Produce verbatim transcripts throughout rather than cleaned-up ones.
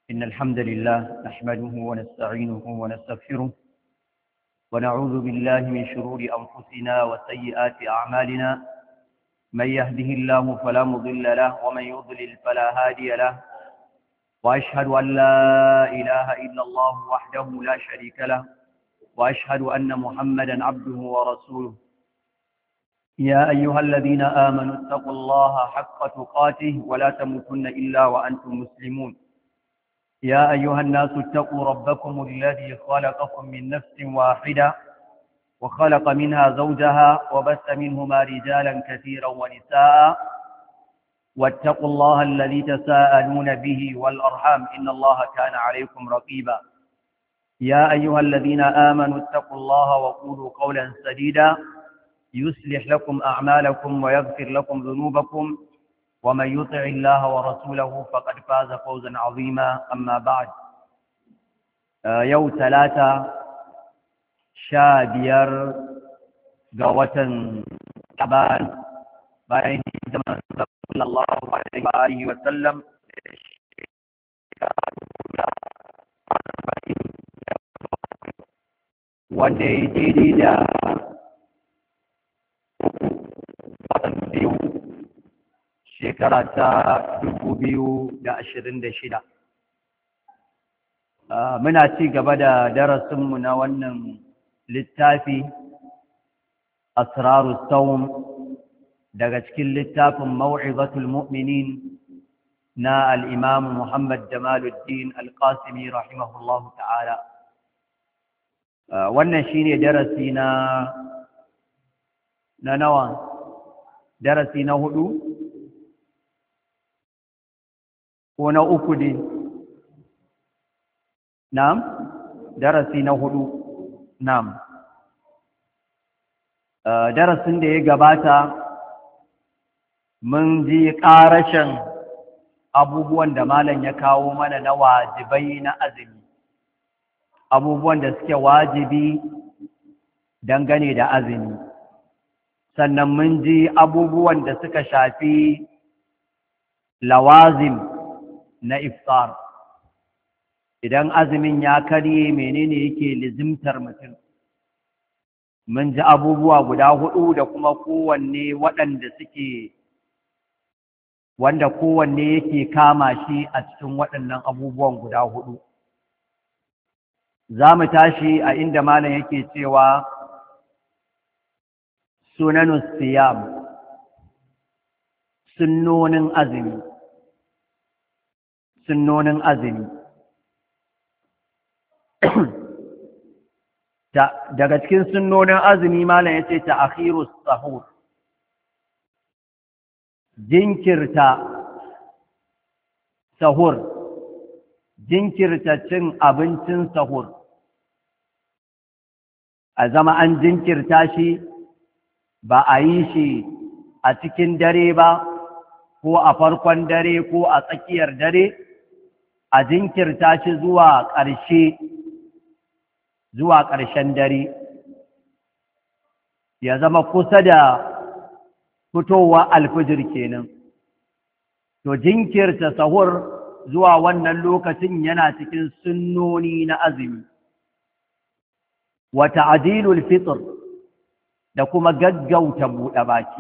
إن الحمد لله نحمده ونستعينه ونستغفره ونعوذ بالله من شرور أنفسنا وسيئات أعمالنا من يهده الله فلا مضل له ومن يضلل فلا هادي له وأشهد أن لا إله إلا الله وحده لا شريك له وأشهد أن محمدا عبده ورسوله يا أيها الذين آمنوا اتقوا الله حق تقاته ولا تموتن إلا وأنتم مسلمون يا أيها الناس اتقوا ربكم الذي خلقكم من نفس واحدة وخلق منها زوجها وبث منهما رجالا كثيرا ونساء واتقوا الله الذي تساءلون به والأرحام إن الله كان عليكم رقيبا يا أيها الذين آمنوا اتقوا الله وقولوا قولا سديدا يصلح لكم أعمالكم ويغفر لكم ذنوبكم ومن يطع الله ورسوله فقد فاز فوزا عظيما أما بعد يوم ثلاثة شابير قوة شعبان بين زمن صلى الله عليه وآله وسلم وديدي دا shekara ta dubu biyu da ashirin da shida. Muna ci gaba da darasinmu na wannan littafi Asrarus Sawm daga cikin littafin Maw'izatul Mu'minin na al-Imam Muhammad Jamaluddin Al-Qasimi rahimahullahu ta'ala. Wannan shine darasi na na nawa? Darasi na hudu? ko na uku ne na'am darasi na hudu na'am darasin da ya gabata mun ji ƙarashin abubuwan da malam ya kawo mana na wajibai na azumi abubuwan da suke wajibi dangane da azumi sannan mun ji abubuwan da suka shafi lawazim na iftar idan azumin ya karye menene yake lizimtar mutum mun ji abubuwa guda hudu da kuma kowanne waɗanda suke wanda kowanne yake kama shi a cikin waɗannan abubuwan guda hudu za mu tashi a inda malam yake cewa sunanus siyam sunnonin azumi sunnonin azumi daga cikin sunnonin azumi malam yace ta'khirus sahur jinkirta sahur jinkirta cin abincin sahur a zama an jinkirta shi ba a yi shi a cikin dare ba ko a farkon dare ko a tsakiyar dare a jinkirta shi zuwa ƙarshe zuwa ƙarshen dare ya zama kusa da fitowa alfijir kenan to jinkirta sahur zuwa wannan lokacin yana cikin sunnoni na azumi wa ta'dilul fitr da kuma gaggauta buɗe baki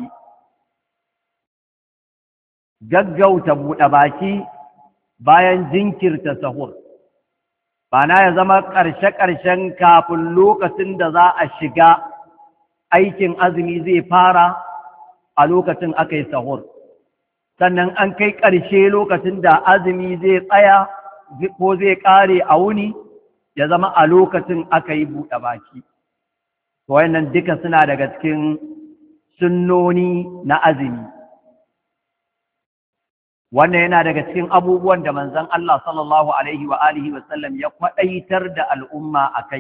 gaggauta buɗe baki bayan jinkirta sahur bana ya zama ƙarshe-ƙarshen kafin lokacin da za a shiga aikin azumi zai fara a lokacin aka yi sahur sannan an kai ƙarshe lokacin da azumi zai tsaya ko zai ƙare a wuni ya zama a lokacin aka yi buɗe baki wayannan duka suna daga cikin sunnoni na azumi wannan yana daga cikin abubuwan da manzon Allah sallallahu alaihi wa alihi wa sallam ya kwadaitar da al'umma akai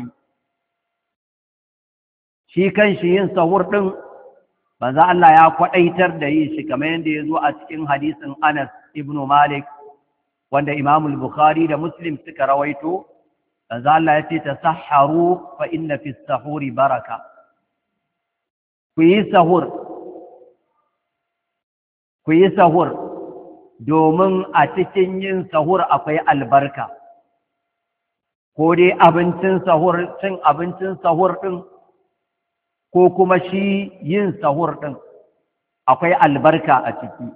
shi kanshi yin sahur din manzon Allah ya kwadaitar da yin shi kamar yadda ya zo a cikin hadisin Anas ibn Malik wanda Imam al-Bukhari da Muslim suka rawaito manzon Allah ya ce tasahharu fa inna fi as-sahuri baraka ku yi sahur ku yi sahur domin a cikin yin sahur akwai albarka ko dai abincin sahur cin abincin sahur ɗin ko kuma shi yin sahur ɗin akwai albarka a ciki.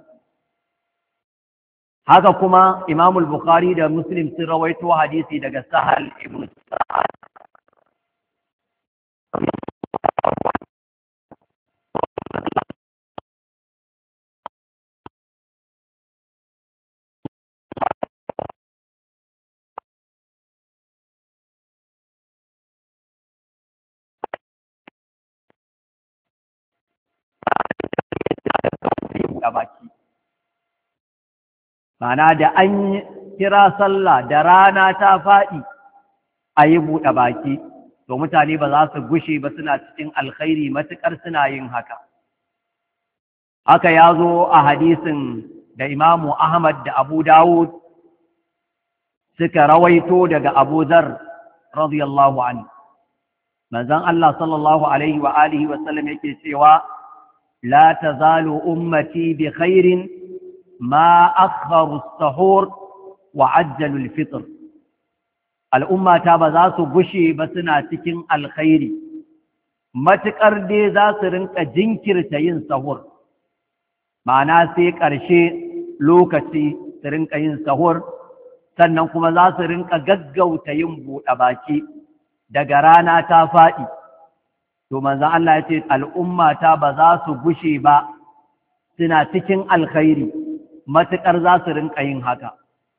Haka kuma Imamul Bukhari da Muslim sun rawaito hadisi daga Sahal ibn Sa'ad a baki. Mana da an kira sallah da rana ta faɗi a yi buɗe baki, to mutane ba za su gushe ba suna cikin alkhairi matuƙar suna yin haka. Haka ya zo a hadisin da Imamu Ahmad da Abu Dawud suka rawaito daga Abu Dharr radiyallahu anhu. Manzon Allah sallallahu alaihi wa alihi wa sallam yake cewa لا تزال أمتي بخير ما أخر السحور وعجل الفطر. الأمة تابذاس بشي بسنا تكين الخير ما تكردي ذات رنك جنكر تين سحور معنا سيك أرشي لوكتي ترنك ين سحور سننكم ذات رنك ققو تينبو أباكي دقرانا تافائي. To manzon Allah ya ce al'ummata ba za su gushe ba suna cikin alkhairi matuƙar za su rinka yin haka.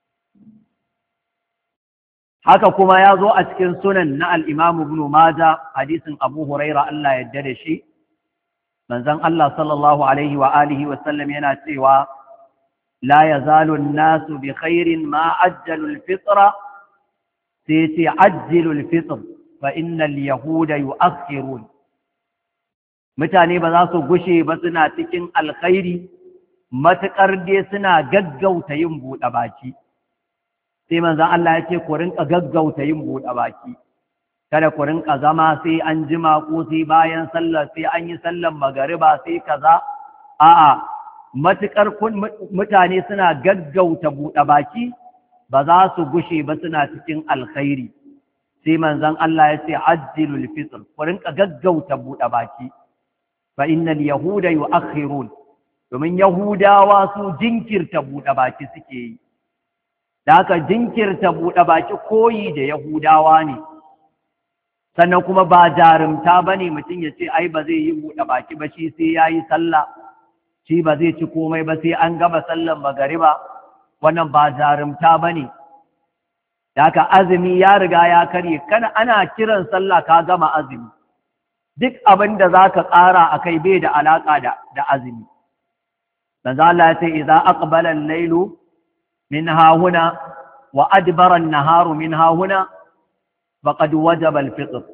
Haka kuma ya zo a cikin sunan na al'imam Ibn Majah hadisin Abu Huraira Allah yadda da shi, manzon Allah sallallahu Alaihi wa alihi wasallam yana cewa la ya zalun nasu bi khairin ma ajjalul fitra sai ce ajjalul fitr fa innal yahuda yu'akhirun. Mutane ba za su gushe ba suna cikin alkhairi matuƙar dai suna gaggauta yin buɗe baki. Sai manzon Allah ya ce ku rinka gaggauta yin buɗe baki, kada ku rinka zama sai an jima ko sai bayan sallar sai an yi sallar magariba sai kaza. A'a, matuƙar mutane suna gaggauta buɗe baki ba za su gushe ba suna cikin alkhairi. Sai manzon Allah ya ce ajjilul fitr, ku rinka gaggauta buɗe baki. fa innal yahuda yu'akhirun, domin yahudawa su jinkirta buɗe baki suke yi. Da haka jinkirta buɗe baki koyi da yahudawa ne, sannan kuma ba jarumta bane mutum ya ce ai ba zai yi buɗe baki ba shi sai yayi sallah, shi ba zai ci komai ba sai an gama sallar magariba. Wannan ba jarumta bane. Da haka azumi ya riga ya karye, kana ana kiran sallah ka gama azumi, duk abin da za ka ƙara a kai bai da alaƙa da azumi. Manzo Allah ya ce, "Iza aqbalan lailu min hahuna wa adbaran naharu min hahuna, faqad wajaba al-fitr."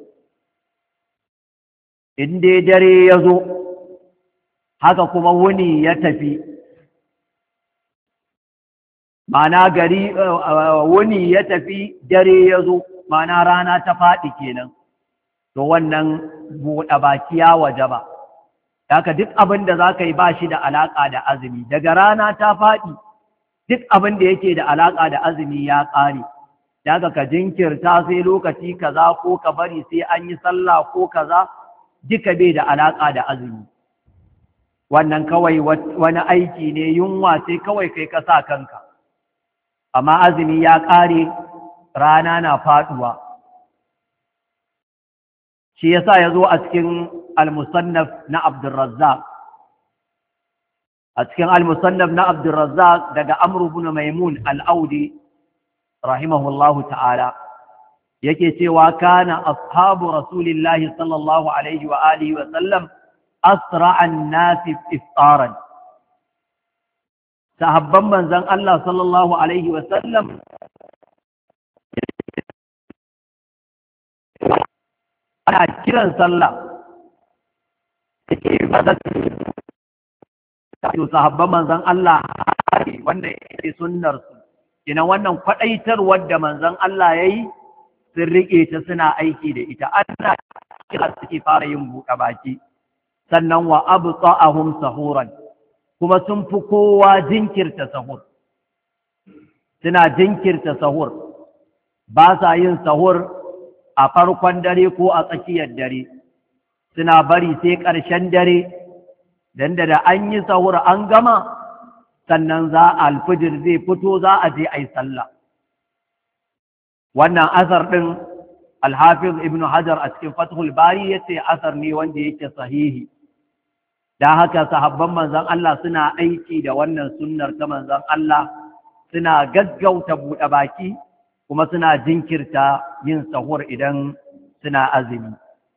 In dai dare ya zo, haka kuma wuni ya tafi. Ma'ana gari wuni ya tafi, dare ya zo, ma'ana rana ta faɗi kenan. To wannan buɗe baki ya wajaba. Haka duk abin da za ka yi ba shi da alaƙa da azumi, daga rana ta faɗi duk abin da yake da alaƙa da azumi ya ƙare. Haka ka jinkirta sai lokaci kaza ko ka bari sai an yi sallah ko kaza, duka bai da alaƙa da azumi. Wannan kawai wani aiki ne, yunwa sai kawai kai ka sa kanka. Amma azumi ya ƙare, rana na faɗuwa. Shi yasa ya zo a cikin al-musannaf na Abdurrazzaq. A cikin al-musannaf na Abdurrazzaq daga Amr ibn Maimun al-Audi rahimahullahu ta'ala yake cewa kana ashabu rasulillahi sallallahu alaihi wa alihi wa sallam asra'a an-nas iftaran. Sahabban manzon Allah sallallahu alaihi wa sallam ana kiran sallah take ba da to sahabban manzon Allah wanda yake sunnar su ina wannan kwadaitar wanda manzon Allah yayi sun rike ta suna aiki da ita. Ana kira suke fara yin buɗe baki, sannan wa abta'ahum sahuran, kuma sun fi kowa jinkirta sahur, suna jinkirta sahur. ba sa yin sahur a farkon dare ko a tsakiyar dare, suna bari sai ƙarshen dare, dan da an yi sahur an gama sannan za a alfijir zai fito za a je a yi sallah. Wannan asar ɗin Al-Hafiz Ibn Hajar a cikin Fathul Bari ya ce asar ne wanda yake sahihi. Da haka sahabban manzon Allah suna aiki da wannan sunnar ta manzon Allah, suna gaggauta buɗe baki kuma suna jinkirta yin sahur idan suna azumi.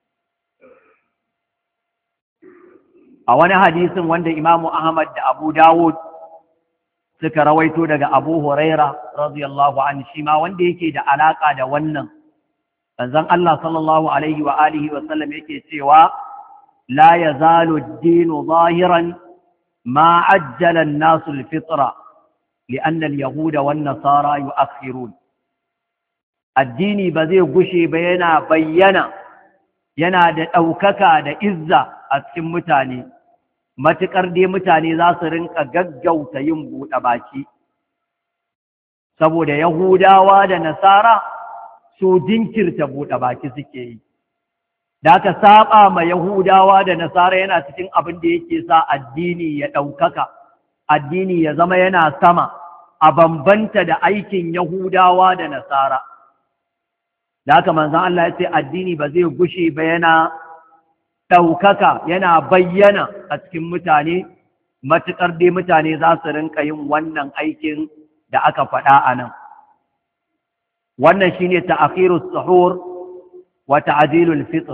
A wani hadisin wanda Imam Ahmad da Abu Dawud suka rawaito daga Abu Huraira radiyallahu anhu, shi ma wanda yake da alaka da wannan, manzon Allah sallallahu alaihi wa alihi wa sallam yake cewa la yazalu ad-dinu zahiran ma ajjala an-nasu al-fitra li'anna al-yahuda wan-nasara yu'akhirun. Addini ba zai gushe ba yana bayyana, yana da ɗaukaka da izza a cikin mutane, matuƙar dai mutane za su rinka gaggauta yin buɗe baki, saboda Yahudawa da Nasara su jinkirta buɗe baki suke yi. Da aka saba ma Yahudawa da Nasara yana cikin abin da yake sa addini ya ɗaukaka, addini ya zama yana sama, a bambanta da aikin Yahudawa da Nasara. Da haka manzon Allah ya ce addini ba zai gushe ba yana ɗaukaka, yana bayyana a cikin mutane, matuƙar dai mutane za su rinka yin wannan aikin da aka faɗa a nan. Wannan shi ne ta'akhirus suhur wa ta'jilul fitr,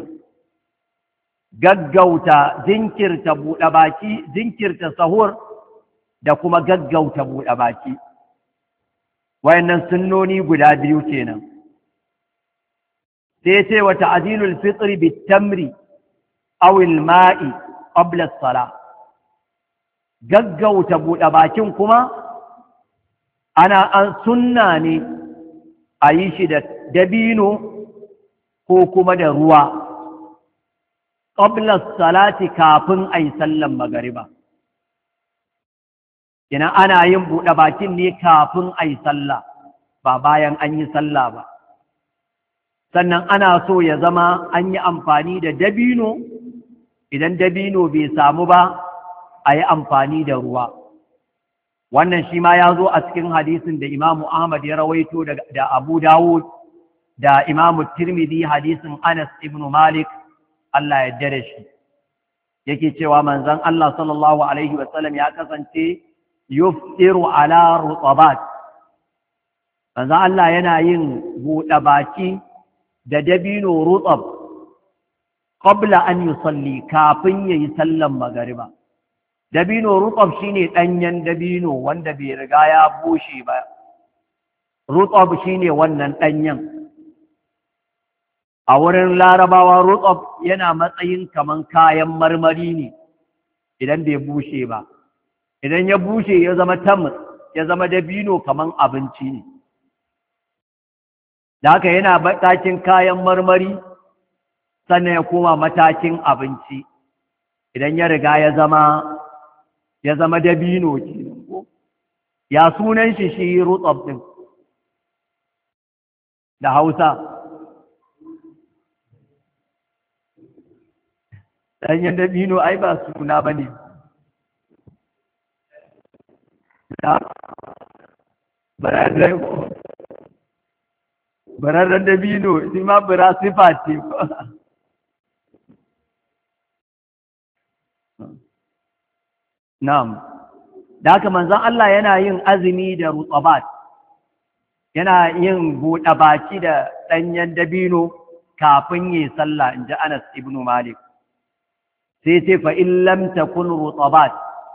gaggauta jinkirta buɗe baki, jinkirta sahur da kuma gaggauta buɗe baki. Wayannan sunnoni guda biyu kenan. Sai ce wa ta'jilul fitr bitamri aw al-ma'i qabla as-salah, gaggauta buɗe bakin kuma ana an sunna ne a yi shi da dabino ko kuma da ruwa qabla as-salati kafin ayi sallan magariba. Kina ana yin buɗe bakin ne kafin ayi sallah, ba bayan an yi sallah ba. Sannan ana so ya zama an yi amfani da dabino, idan dabino bai samu ba a yi amfani da ruwa. Wannan shi ma ya zo a cikin hadisin da Imamu Ahmad ya rawaito da Abu Dawud da Imamu Tirmidhi, hadisin Anas ibn Malik, Allah ya dare shi. Yake cewa manzon Allah sallallahu alaihi wasallam ya kasance yuftiru ala rutabat. Manzon Allah yana yin buɗe baki da dabino rutab qabla an yusalli, kafin yayi sallan magariba. Dabino rutab shine danyen dabino wanda bai riga ya bushe ba. Rutab shine wannan danyen. A wurin Larabawa rutab yana matsayin kaman kayan marmari ne idan bai bushe ba. Idan ya bushe ya zama tamr, ya zama dabino kaman abinci ne. Da haka yana matakin kayan marmari sannan ya koma matakin abinci idan ya riga ya zama ya zama dabino kenan ko ya sunan shi shi rutsab din da Hausa. Danyen dabino ai ba suna bane. Da bararren bararren dabino shi ma bira sifa ce. Na'am, da haka manzon Allah yana yin azumi da rutsabat, yana yin buɗe baki da ɗanyen dabino kafin yi sallah, in ji Anas ibn Malik. Sai ce fa in lam takun rutsabat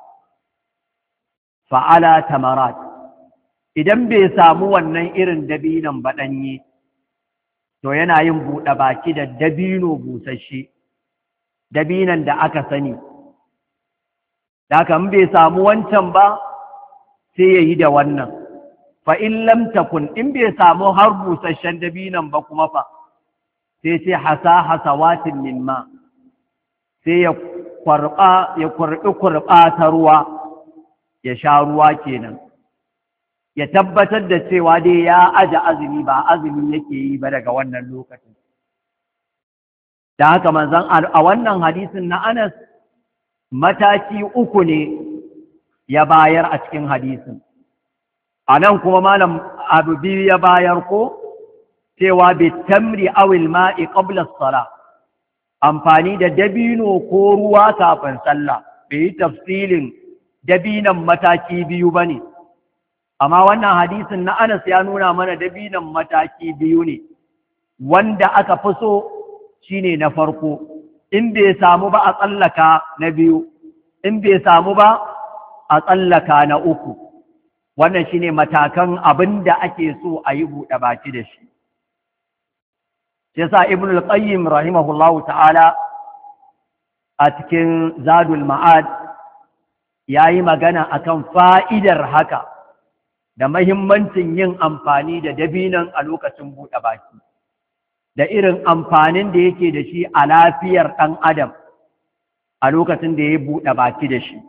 fa'ala tamarat, idan bai samu wannan irin dabinon ba ɗanye, to yana yin buɗe baki da dabino busasshe, dabinon da aka sani. Da haka in bai samu wancan ba sai ya yi da wannan. Fa in lam takun, in bai samu har busasshen dabinon ba kuma fa, sai sai hasa hasawatin min ma, sai ya kwarba ya kurbi kurba ta ruwa, ya sha ruwa kenan. ya tabbatar da cewa dai ya aje azumi ba azumi yake yi ba daga wannan lokacin. Da haka manzon a wannan hadisin na Anas mataki uku ne ya bayar a cikin hadisin. A nan kuma malam abu biyu ya bayar ko cewa bi tamri awil ma'i qabla as-salah, amfani da dabino ko ruwa kafin sallah. Bai yi tafsilin dabinan mataki biyu bane, amma wannan hadisin na Anas ya nuna mana dabinan mataki biyu ne, wanda aka fi so shine na farko, in bai samu ba a tsallaka na biyu, in bai samu ba a tsallaka na uku. Wannan shine matakan abin da ake so a yi buɗe baki da shi. Sai sa Ibn al-Qayyim rahimahullahu ta'ala a cikin Zadul Ma'ad yayi magana akan fa'idar haka da mahimmancin yin amfani da dabinan a lokacin buɗe baki, da irin amfanin da yake da shi a lafiyar ɗan adam a lokacin da ya buɗe baki da shi.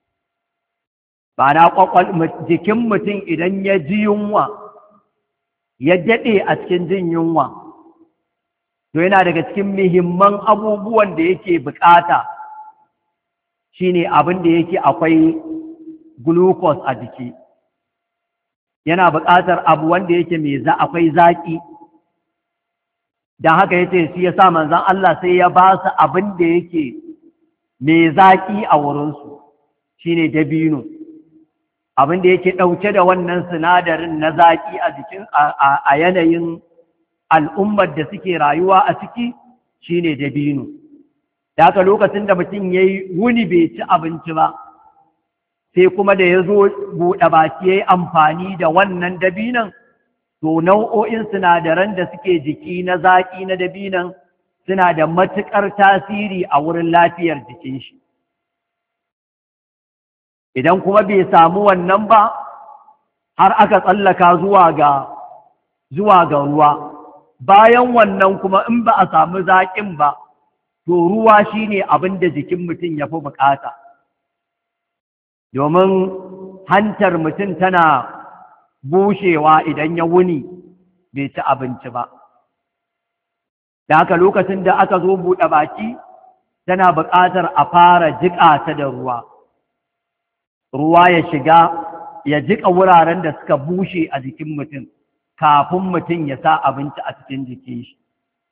Ba na ƙwaƙwal jikin mutum idan ya ji yunwa, ya daɗe a cikin jin yunwa, to yana daga cikin muhimman abubuwan da yake buƙata shine abin da yake akwai glucose a jiki. Yana buƙatar abu wanda yake mai za akwai zaƙi. Don haka yace shi yasa manzon Allah sai ya ba su abin da yake mai zaƙi a wurinsu, shine dabino. Abin da yake ɗauke da wannan sinadarin na zaƙi a jikin a yanayin al'ummar da suke rayuwa a ciki shine dabino. Da haka lokacin da mutum ya yi wuni bai ci abinci ba, sai kuma da ya zo buɗe baki ya yi amfani da wannan dabinan, to nau'o'in sinadaran da suke jiki na zaƙi na dabinan suna da matuƙar tasiri a wurin lafiyar jikin shi. Idan kuma bai samu wannan ba, har aka tsallaka zuwa ga zuwa ga ruwa, bayan wannan kuma in ba a samu zaƙin ba, to ruwa shine abin da jikin mutum ya fi buƙata. Domin hantar mutum tana bushewa idan ya wuni bai ci abinci ba. Da haka lokacin da aka zo buɗe baki, tana buƙatar a fara jiƙa ta da ruwa. Ruwa ya shiga, ya jiƙa wuraren da suka bushe a jikin mutum, kafin mutum ya sa abinci a cikin jikin shi.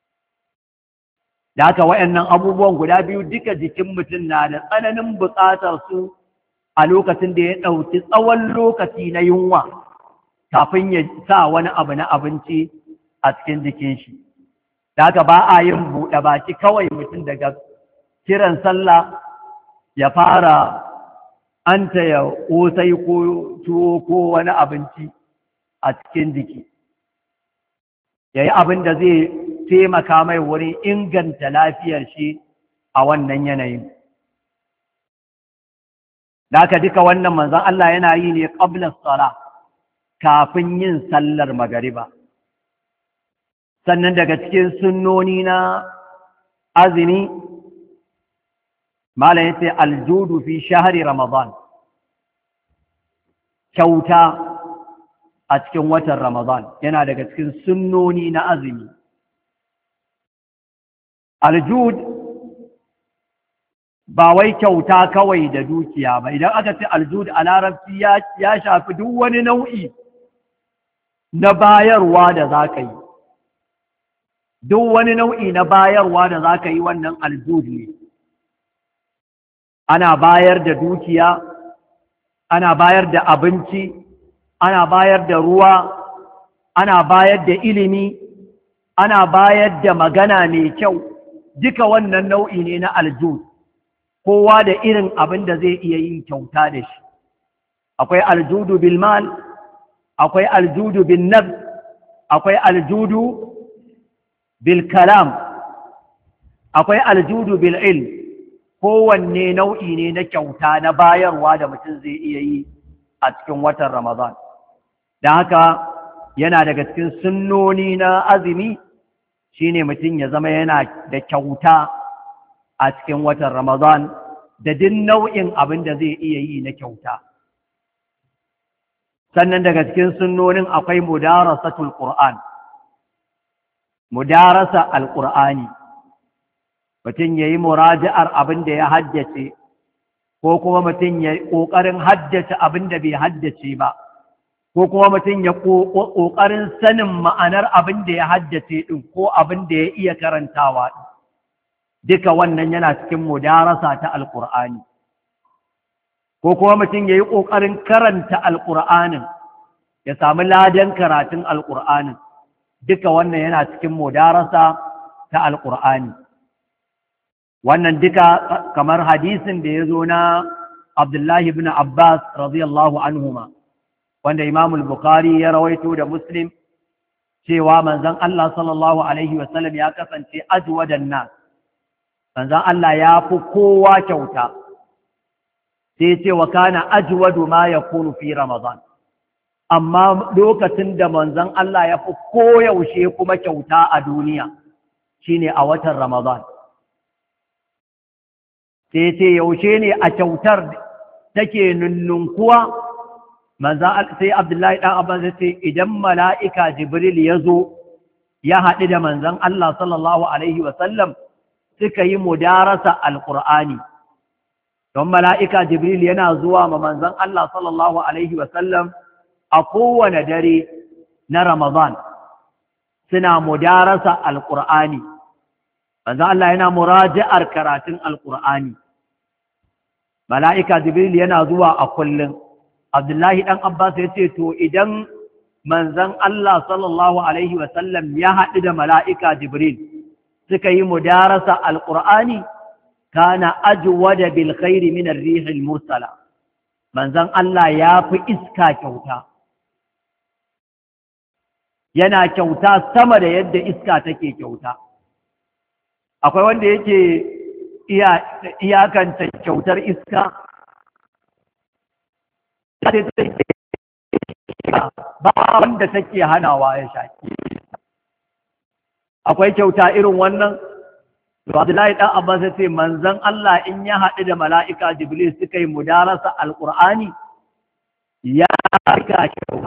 Da haka waɗannan abubuwan guda biyu duka jikin mutum na da tsananin buƙatar su a lokacin da ya ɗauki tsawon lokaci na yunwa kafin ya sa wani abu na abinci a cikin jikin shi. Da haka ba a yin buɗe baki kawai mutum daga kiran sallah ya fara an ya ƙosai ko tuwo ko wani abinci a cikin jiki. Ya yi abin da zai taimaka mai wurin inganta lafiyar shi a wannan yanayin. Da haka duka wannan manzon Allah yana yi ne qabla sala, kafin yin sallar magariba. Sannan daga cikin sunnoni na azumi, malam yace aljudu fi shahri ramadan, kyauta a cikin watan ramadan yana daga cikin sunnoni na azumi. Aljud ba wai kyauta kawai da dukiya ba. Idan aka ce aljud a larabci ya shafi duk wani nau'i na bayarwa da za ka yi. Duk wani nau'i na bayarwa da za ka yi wannan aljud ne. Ana bayar da dukiya, ana bayar da abinci, ana bayar da ruwa, ana bayar da ilimi, ana bayar da magana mai kyau. Duka wannan nau'i ne na aljud. Kowa da irin abin da zai iya yin kyauta da shi. Akwai aljudu bil mal, akwai aljudu bin nafs, akwai aljudu bil kalam, akwai aljudu bil ilm. Kowanne nau'i ne na kyauta na bayarwa da mutum zai iya yi a cikin watan Ramadan. Da haka yana daga cikin sunnoni na azumi shine mutum ya zama yana da kyauta a cikin watan Ramadan da duk nau'in abin da zai iya yi na kyauta. sannan daga cikin sunnonin akwai mudarasatul Qur'an, mudarasa alqur'ani, mutum yayi muraji'ar abin da ya haddace ko kuma mutum ya kokarin haddace abin da bai haddace ba, ko kuma mutum ya kokarin sanin ma'anar abin da ya haddace din ko abin da ya iya karantawa din, duka wannan yana cikin mudarasa ta alqur'ani. Ko kuma mutum ya yi ƙoƙarin karanta alƙur'anin ya sami ladan karatun alƙur'anin, duka wannan yana cikin mudarasa ta alƙur'ani. Wannan duka kamar hadisin da ya zo na Abdullahi ibn Abbas radiyallahu anhuma, wanda Imam al-Bukhari ya rawaito da Muslim, cewa manzon Allah sallallahu alaihi wasallam ya kasance ajwadan nas, manzon Allah ya fi kowa kyauta, sai ce wa kana ajwadu ma yakunu fi ramadan, amma lokacin da manzon Allah ya fi koyaushe kuma kyauta a duniya shine a watan ramadan. Sai ce yaushe ne a kyautar take nunnunkuwa, manzon sai Abdullahi dan Abbas ya ce idan mala'ika Jibril ya zo ya haɗu da manzon Allah sallallahu alaihi wasallam suka yi mudarasa alqur'ani, don mala'ika Jibril yana zuwa ma manzon Allah sallallahu Alaihi wasallam a kowane dare na Ramadan suna mudarasa Al'ur'ani, manzon Allah yana muraji'ar karatun Al'ur'ani, mala'ika Jibril yana zuwa a kullum. Abdullahi ɗan Abbas ya ce, to idan manzon Allah sallallahu Alaihi wasallam ya haɗu da mala'ika Jibril suka yi mudarasa Al'ur'ani, kana ajwada bil khairi min ar-rih al-mursala, manzon Allah ya fi iska kyauta, yana kyauta sama da yadda iska take kyauta. Akwai wanda yake iya iyakanta kyautar iska, ba wanda take hanawa ya shaki. Akwai kyauta irin wannan. To Abdullahi ɗan Abbas ya ce manzon Allah in ya haɗu da mala'ika Jibril suka yi mudarasa alƙur'ani ya rika kyauta.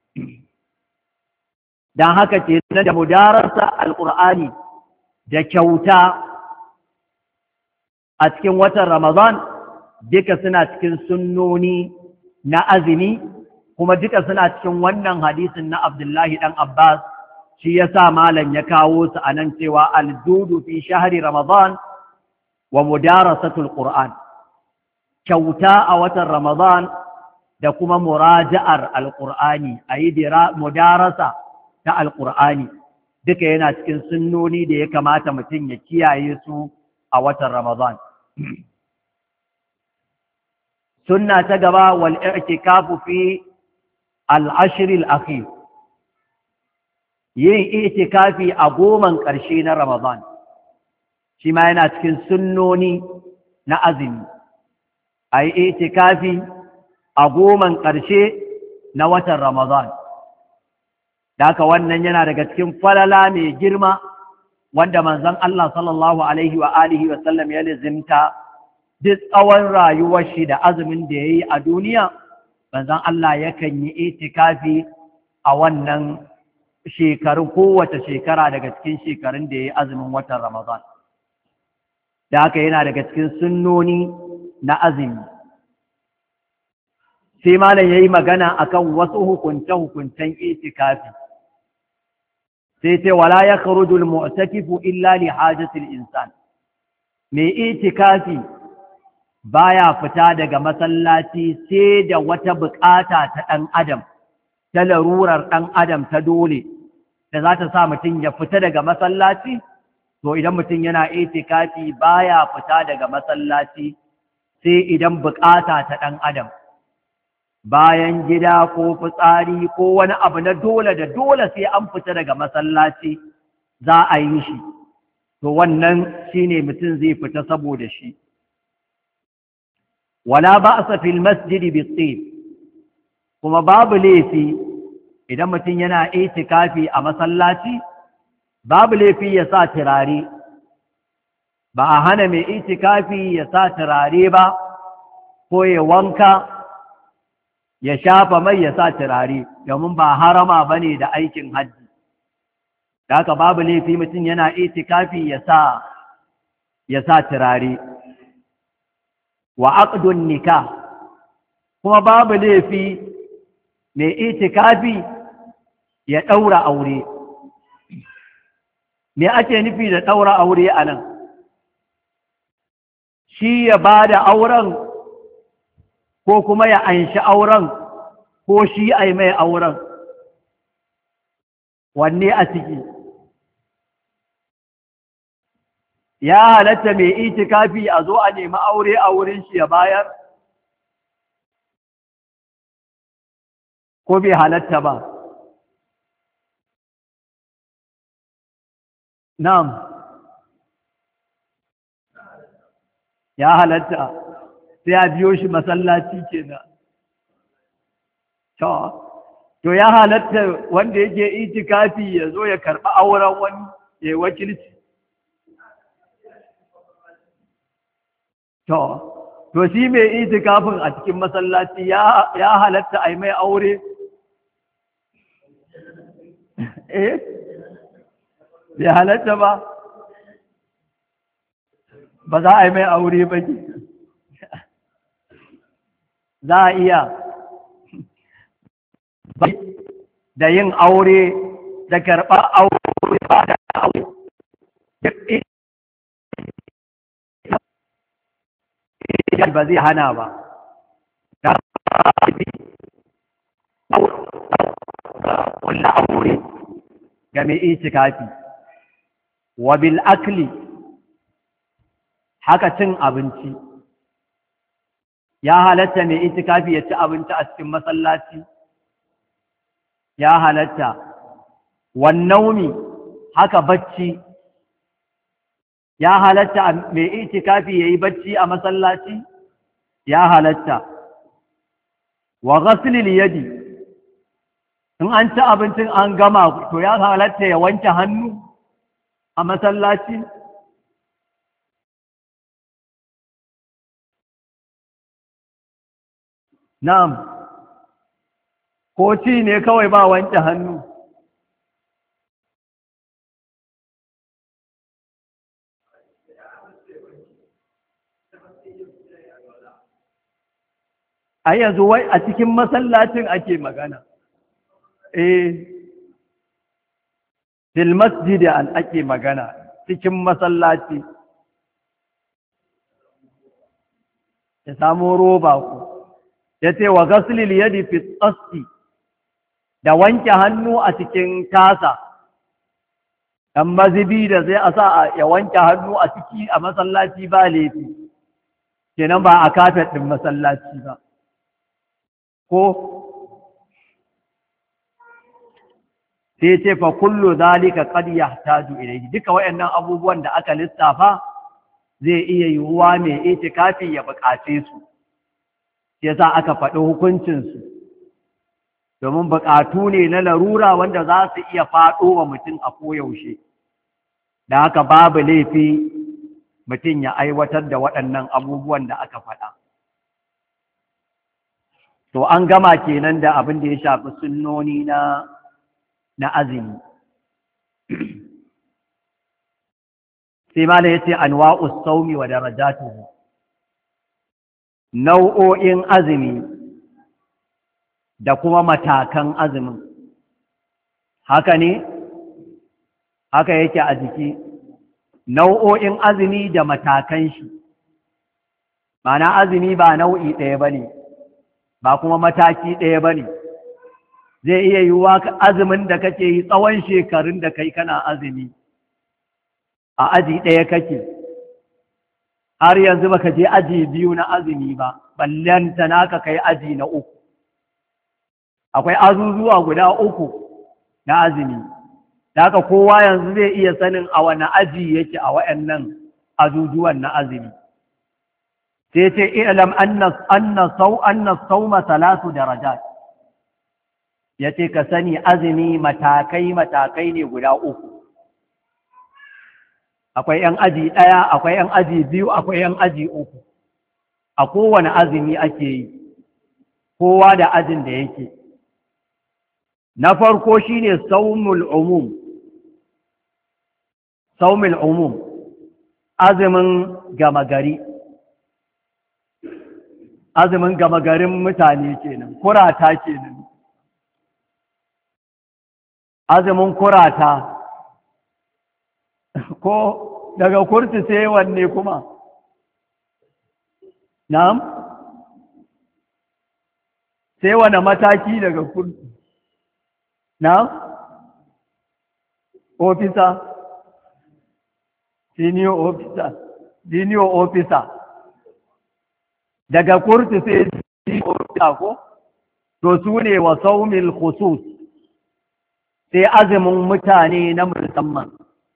Don haka ce da mudarasa alƙur'ani da kyauta a cikin watan Ramadan duka suna cikin sunnoni na azumi, kuma duka suna cikin wannan hadisin na Abdullahi ɗan Abbas. Shi ya sa malam ya kawo su a nan cewa aljudu fi shahari Ramadan wa mudarasatul Qur'an, kyauta a watan Ramadan da kuma muraja'ar alƙur'ani, a yi mudarasa ta alƙur'ani, duka yana cikin sunnoni da ya kamata mutum ya kiyaye su a watan Ramadan. Sunna ta gaba wal i'tikafu fi al-ashr al-akhir, yin itikafi a goman ƙarshe na Ramadan, shi ma yana cikin sunnoni na azumi, a yi itikafi a goman ƙarshe na watan Ramadan. Da haka wannan yana daga cikin falala mai girma wanda manzon Allah sallallahu alaihi wa alihi wa sallam ya lizimta duk tsawon rayuwar shi da azumin da ya yi a duniya, manzon Allah yakan yi itikafi a wannan shekarun, kowace shekara daga cikin shekarun da ya yi azumin watan Ramadan. Da haka yana daga cikin sunnoni na azumi. Sai malam ya yi magana akan wasu hukunce-hukuncen itikafi. Sai ce wala ya kharujul mu'takifu illa li hajatil insan. Mai itikafi baya fita daga masallaci sai da wata bukata ta ɗan adam, ta larurar ɗan adam ta dole, da za ta sa mutum ya fita daga masallaci. To idan mutum yana itikafi baya fita daga masallaci sai idan bukata ta ɗan adam, bayan gida ko fitsari ko wani abu na dole da dole sai an fita daga masallaci za a yi shi, to wannan shine mutum zai fita saboda shi. Wala ba'sa fil masjidi bis-tib, kuma babu laifi idan mutum yana itikafi a masallaci, babu laifi ya sa turare. Ba a hana mai itikafi ya sa turare ba ko ya wanka ya shafa mai ya sa turare domin ba harama bane da aikin hajji. Da haka babu laifi mutum yana itikafi ya sa ya sa turare. Wa aqdun nikah, kuma babu laifi mai itikafi ya ɗaura aure. Me ake nufi da ɗaura aure a nan? Shi ya ba da auren ko kuma ya anshi auren ko shi ai mai auren, wanne a ciki? Ya halatta mai itikafi a zo a nemi aure a wurin shi ya bayar? Ko bai halatta ba? Na'am, ya halatta, sai a biyo shi masallaci kenan. To, to ya halatta wanda yake itikafi ya zo ya karɓi auren wani ya yi wakilci. To, to shi mai itikafin a cikin masallaci ya halatta a yi mai aure? Eh? Bai halatta ba? Ba za a yi mai aure ba ke. Za a iya da yin aure da karɓar aure ba da aure. Ba zai hana ba. Wanda aure ga mai itikafi. Wa bil akli, haka cin abinci. Ya halatta mai itikafi ya ci abinci a cikin masallaci? Ya halatta. Wan naumi, haka bacci. Ya halatta mai itikafi yayi bacci a masallaci? Ya halatta. Wa ghaslil yadi, in an ci abincin an gama to ya halatta ya wanke hannu a masallaci? Na'am, ko ci ne kawai ba wanke hannu? A yanzu wai a cikin masallacin ake magana. Eh, fil masjidi an ake magana, cikin masallaci. Ya samu roba ku. Ya ce wa gaslil yadi fi tsasti, da wanke hannu a cikin tasa, ɗan mazibi da zai a sa ya wanke hannu a ciki a masallaci ba laifi, kenan ba a kafet ɗin masallaci ba. Ko sai ce fa kullu zalika qad yahtaju ilayhi, duka wayannan abubuwan da aka lissafa zai iya yiwuwa mai itikafi ya buƙace su. Yasa aka faɗi hukuncinsu, domin buƙatu ne na larura wanda za su iya faɗo wa mutum a koyaushe, da haka babu laifi mutum ya aiwatar da waɗannan abubuwan da aka faɗa. To an gama kenan da abin da ya shafi sunnoni na na azumi. Sai ma da yace anwa'us sawmi wa darajatuhu, nau'o'in azumi da kuma matakan azumin. Haka ne? Haka yake a jiki. Nau'o'in azumi da matakan shi. Ma'ana azumi ba nau'i ɗaya ba ne, ba kuma mataki ɗaya ba ne. Zai iya yiwuwa azumin da kake yi tsawon shekarun da kai kana azumi, a aji ɗaya kake. Har yanzu baka je aji biyu na azumi ba, ballanta naka kai aji na uku. Akwai azuzuwa guda uku na azumi, da haka kowa yanzu zai iya sanin a wani aji yake a waɗannan azuzuwan na azumi. Sai ce ilam anna anna saw anna sawma salatu darajat, yace ka sani azumi matakai matakai ne guda uku. Akwai ‘yan aji ɗaya, akwai ‘yan aji biyu, akwai ‘yan aji uku, a kowane azumi ake yi. kowa da ajin da yake. Na farko shine saumul umum, saumul umum, azumin gama gari, azumin gama garin mutane kenan, kurata kenan, azumin kurata, ko daga kurti sai wanne kuma? Na'am? Sai wane mataki daga kurti? Na'am? Officer? Senior officer? Senior officer? Daga kurti sai senior officer ko? To su ne wa saumil khusus, sai azumin mutane na musamman.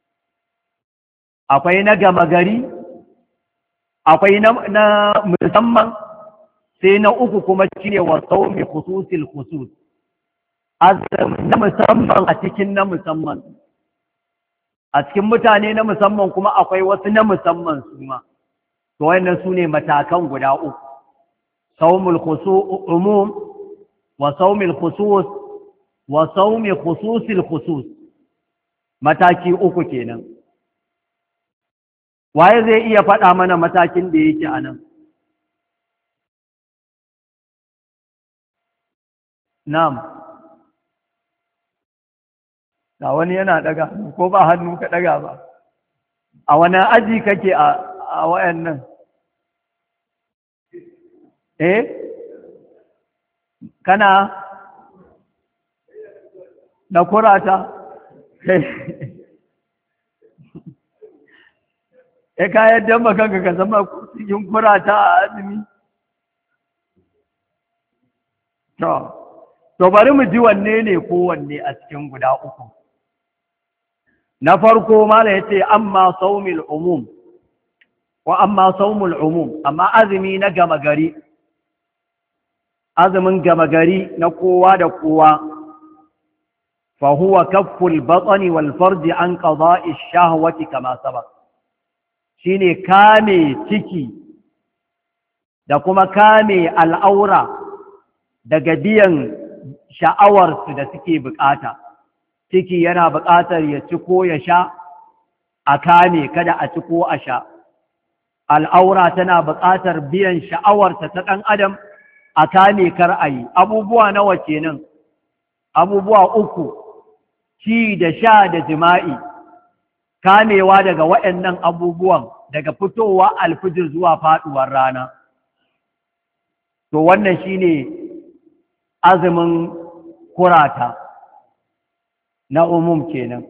Akwai na gama gari, akwai na, na musamman, sai na uku kuma shine wa saumi khususil khusus, azumin na musamman a cikin na musamman. A cikin mutane na musamman kuma akwai wasu na musamman su ma. To wannan su ne matakan guda uku, saumul khusus umum wa saumil khusus wa saumi khususil khusus, mataki uku kenan. Waye zai iya faɗa mana matakin da yake a nan? Na'am. Da wani yana ɗaga, ko ba hannu ka ɗaga ba. A wani aji kake a, a wayannan? Eh? Kana na kurata? E ka yadda makanka ka zama cikin kurata a azumi? To, to bari mu ji wanne ne kowanne a cikin guda uku. Na farko mala yace amma saumil umum wa amma saumul umum, amma azumi na gama gari, azumin gama gari na kowa da kowa, fa huwa kafful batni wal farji an qada'i shahwati kama sabaq, shine kame ciki da kuma kame al'aura daga biyan sha'awarsu da suke bukata. Ciki yana bukatar ya ci ko ya sha, a kame kada a ci ko a sha. Al'aura tana bukatar biyan sha'awarta ta ɗan adam, a kame kar a yi. Abubuwa nawa kenan? Abubuwa uku, ci da sha da jima'i. Kamewa daga waɗannan abubuwan, daga fitowa alfijir zuwa faɗuwar rana. To wannan shine azumin kurata na umum kenan,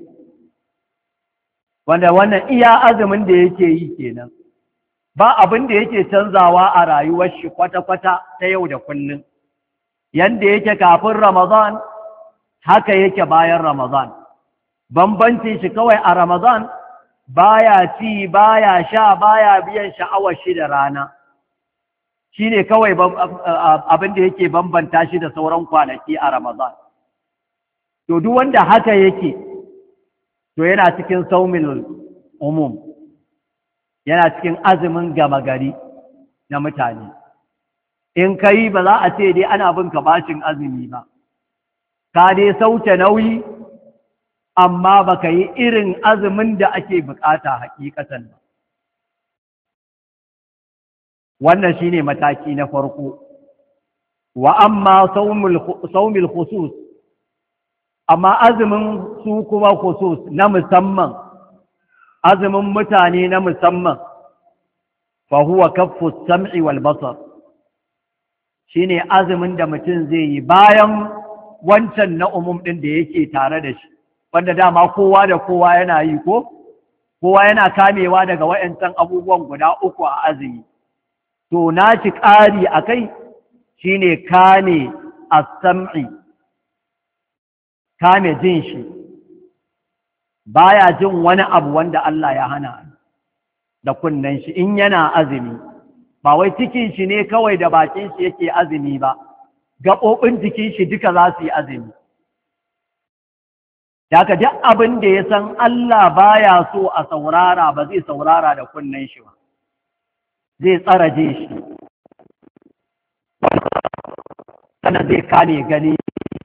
wanda wannan iya azumin da yake yi kenan, ba abin da yake canzawa a rayuwar shi kwata-kwata ta yau da kullum. Yanda yake kafin Ramadan haka yake bayan Ramadan. Bambancin shi kawai a Ramadan baya ci, baya sha, baya biyan sha'awar shi da rana. Shine kawai abin da yake bambanta shi da sauran kwanaki a Ramadan. To duk wanda haka yake, to yana cikin saumil umum, yana cikin azumin gama gari na mutane. In ka yi ba za a ce dai ana bin ka bashin azumi ba, ka dai sauke nauyi, amma ba ka yi irin azumin da ake bukata hakikatan ba. Wannan shine mataki na farko. Wa amma saumil khusus, amma azumin su kuma khusus na musamman, azumin mutane na musamman, fa huwa kaffu sam'i wal basar, shine azumin da mutum zai yi bayan wancan na umum din da yake tare da shi, wanda dama kowa da kowa yana yi ko kowa yana kamewa daga wayancan abubuwan guda uku a azumi. To na ci ƙari akai shine kame as-sam'i, kame jin shi, baya jin wani abu wanda Allah ya hana da kunnen shi in yana azumi. Ba wai cikin shi ne kawai da bakin shi yake azumi ba, gaɓoɓin jikin shi duka za su yi azumi. Daga duk abin da ya san Allah baya so a saurara ba zai saurara da kunnen shi ba, zai tsaraje shi. wannan zai kame gani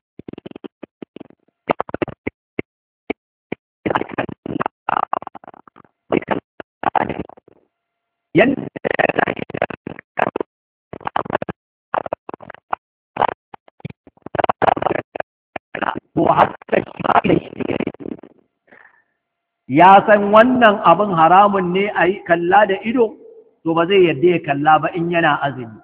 yanda to haka ya san wannan abin haramun ne a yi kalla da ido, to ba zai yadda ya kalla ba in yana azumi.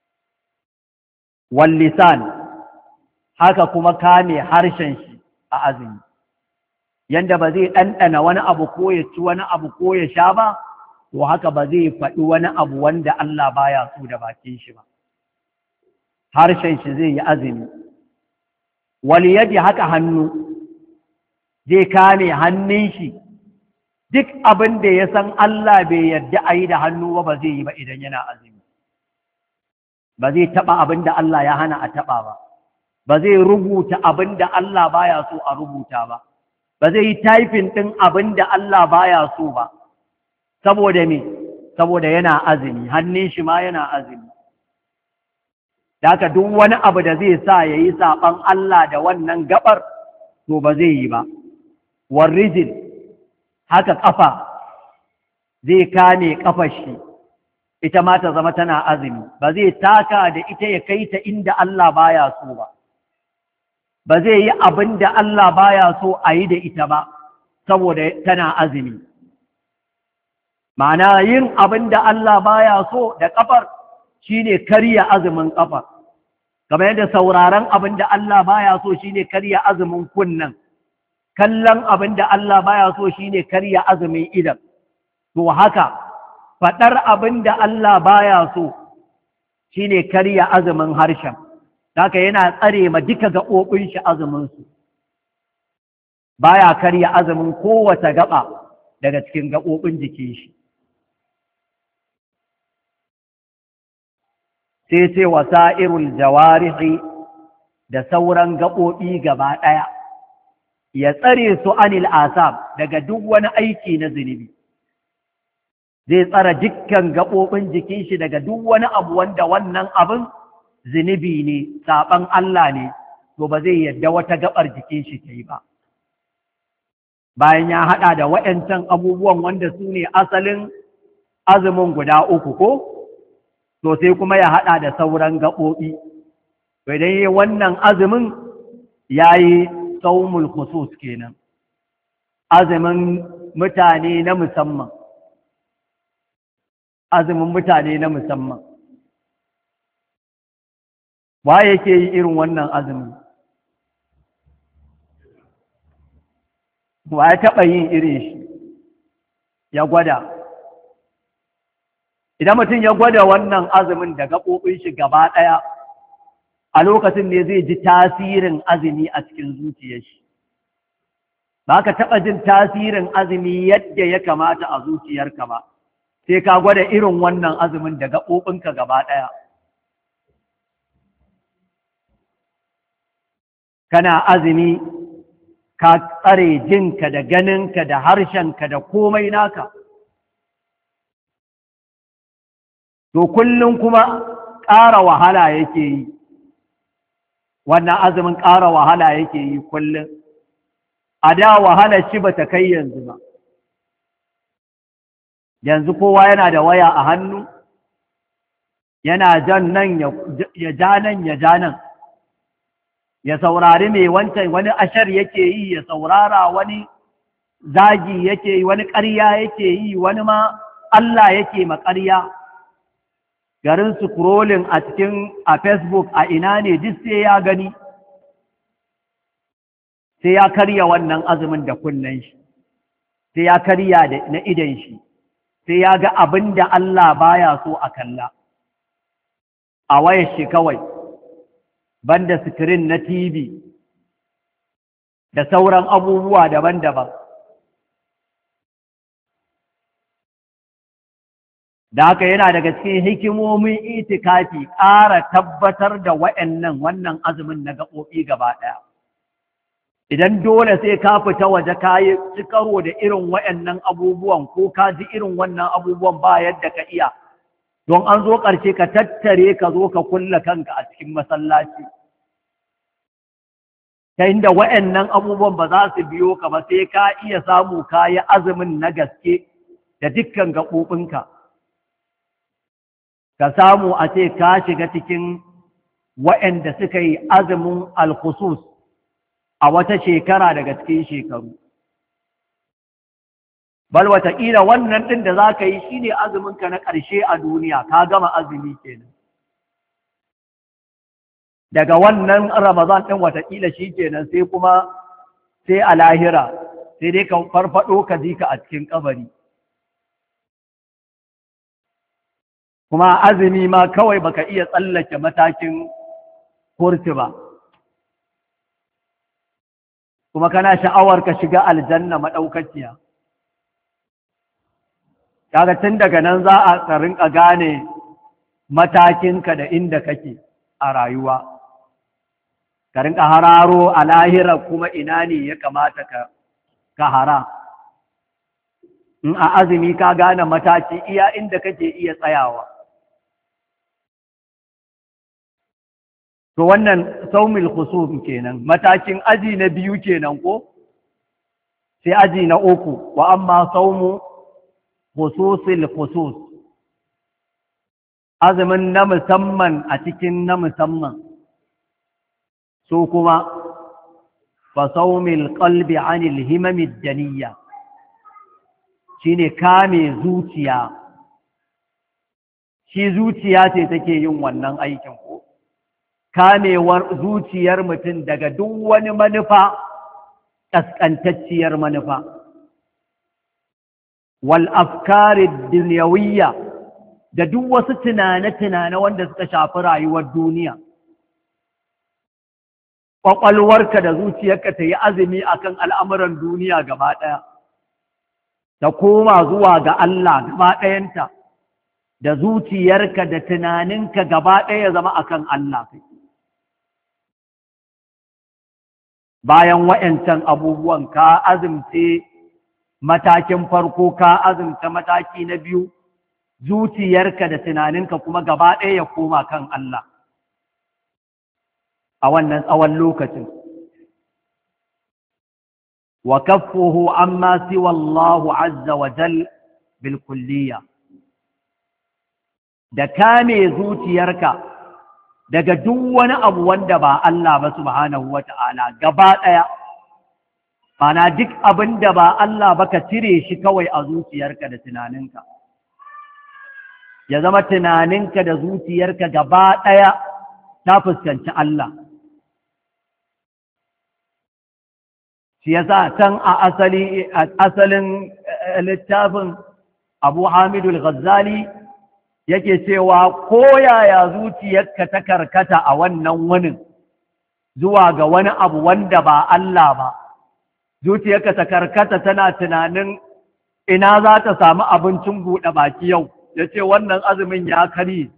Wallisan, haka kuma kame harshen shi a azumi, yanda ba zai ɗanɗana wani abu ko ya ci wani abu ko ya sha ba, to haka ba zai faɗi wani abu wanda Allah baya so da bakin shi ba. Harshen shi zai yi azumi. Waliyadi haka hannu, zai kame hannun shi. Duk abin da ya san Allah bai yarda a yi da hannu ba ba zai yi ba idan yana azumi. Ba zai taɓa abin da Allah ya hana a taɓa ba, ba zai rubuta abin da Allah baya so a rubuta ba, ba zai yi taifin ɗin abin da Allah baya so ba, saboda me? Saboda yana azumi, hannun shi ma yana azumi. Da haka duk wani abu da zai sa ya yi saɓan Allah da wannan gaɓar, to ba zai yi ba. Warrijin, haka ƙafa zai kame ƙafar shi, ita ma ta zama tana azumi, ba zai taka da ita ya kai ta inda Allah baya so ba, ba zai yi abin da Allah baya so a yi da ita ba, saboda tana azumi. Ma'ana yin abin da Allah baya so da ƙafar shine karya azumin ƙafar, kamar yadda sauraron abin da Allah baya so shine karya azumin kunnen. Kallon abin da Allah baya so shine karya azumin idan, to haka faɗar abin da Allah baya so shine karya azumin harshen, haka yana tsare ma duka gaɓoɓin shi azuminsu, baya karya azumin kowace gaɓa daga cikin gaɓoɓin jikin shi. Sai ce wasa'irul jawarihi da sauran gaɓoɓi gaba ɗaya, ya tsare su anil asab daga duk wani aiki na zunubi, zai tsara dukkan gaɓoɓin jikin shi daga duk wani abu wanda wannan abin zunubi ne, saɓan Allah ne, to ba zai yadda wata gaɓar jikin shi ta yi ba. Bayan ya haɗa da waɗancan abubuwan wanda su ne asalin azumin guda uku ko, to sai kuma ya haɗa da sauran gaɓoɓi. To idan yi wannan azumin ya yi saumul khusus kenan, azumin mutane na musamman, azumin mutane na musamman. Wa yake yi irin wannan azumin? Wa ya taɓa yin irin shi ya gwada? Idan mutum ya gwada wannan azumin da gaɓoɓin shi gaba ɗaya, a lokacin ne zai ji tasirin azumi a cikin zuciyar shi. Ba ka taɓa jin tasirin azumi yadda ya kamata a zuciyarka ba, sai ka gwada irin wannan azumin da gaɓoɓinka gaba ɗaya. Kana azumi, ka tsare jinka da ganinka da harshenka da komai naka. To kullum kuma ƙara wahala yake yi. Wannan azumin ƙara wahala yake yi kullum. A da wahala shi ba ta kai yanzu ba. Yanzu kowa yana da waya a hannu, yana jan nan ya ja nan ya ja nan, ya saurari mai wancan, wani ashar yake yi ya saurara, wani zagi yake yi, wani ƙarya yake yi, wani ma Allah yake ma ƙarya. Garin scrolling a cikin a Facebook a ina ne duk sai ya gani, sai ya karya wannan azumin da kunnen shi, sai ya karya da na idan shi, sai ya ga abin da Allah baya so a kalla a wayar shi kawai, banda screen na T V da sauran abubuwa daban-daban. Da haka yana daga cikin hikimomin itikafi ƙara tabbatar da wa'annan wannan azumin na gaɓoɓi gaba ɗaya. Idan dole sai ka fita waje ka yi ci karo da irin wa'annan abubuwan ko ka ji irin wannan abubuwan ba yadda ka iya, don an zo ƙarshe ka tattare ka zo ka kulle kanka a cikin masallaci, ta inda wa'annan abubuwan ba za su biyo ka ba sai ka iya samu ka yi azumin na gaske da dukkan gaɓoɓinka ka samu a ce ka shiga cikin wa'anda suka yi azumin alkhusus a wata shekara daga cikin shekaru bal wataƙila wannan ɗin da za ka yi shi ne azuminka na ƙarshe a duniya ka gama azumi kenan daga wannan Ramadan ɗin wataƙila shi kenan sai kuma sai a lahira sai dai ka farfaɗo ka ji ka a cikin kabari kuma azumi ma kawai baka iya tsallake matakin kurti ba kuma kana sha'awar ka shiga aljanna maɗaukaciya kaga tun daga nan za a rinka gane matakinka da inda kake a rayuwa ka rinka hararo a lahira kuma ina ne ya kamata ka ka hara in a azumi ka gane mataki iya inda kake iya tsayawa to wannan saumil khusum kenan matakin aji na biyu kenan ko sai aji na uku wa amma saumu khususil khusus azumin na musamman a cikin na musamman su kuma fa saumil qalbi anil himamid daniyya shine kame zuciya shi zuciya ce take yin wannan aikin ko kamewar zuciyar mutum daga duk wani manufa kaskantacciyar manufa wal afkarid dunyawiyya da duk wasu tunane-tunane wanda suka shafi rayuwar duniya ƙwaƙwalwarka da zuciyarka ta yi azumi akan al'amuran duniya gaba ɗaya ta koma zuwa ga Allah gaba ɗayanta da zuciyarka da tunaninka gaba ɗaya zama akan Allah bayan wa'yancan abubuwan ka azumce matakin farko ka azumta mataki na biyu zuciyarka da tunaninka kuma gaba ɗaya ya koma kan Allah a wannan tsawon lokacin wa kaffuhu amma siwa Allahu azza wa jal bil kulliya da kame zuciyarka daga duk wani abu wanda ba Allah ba subhanahu wata'ala gaba ɗaya mana duk abin da ba Allah ba ka cire shi kawai a zuciyarka da tunaninka ya zama tunaninka da zuciyarka gaba ɗaya ta fuskanci Allah shi yasa can a asali asalin littafin Abu Hamidul Ghazali yake cewa koyaya zuciyarka ta karkata a wannan wani zuwa ga wani abu wanda ba Allah ba zuciyarka ta karkata tana tunanin ina za ta samu abincin buɗe baki yau ya ce wannan azumin ya kari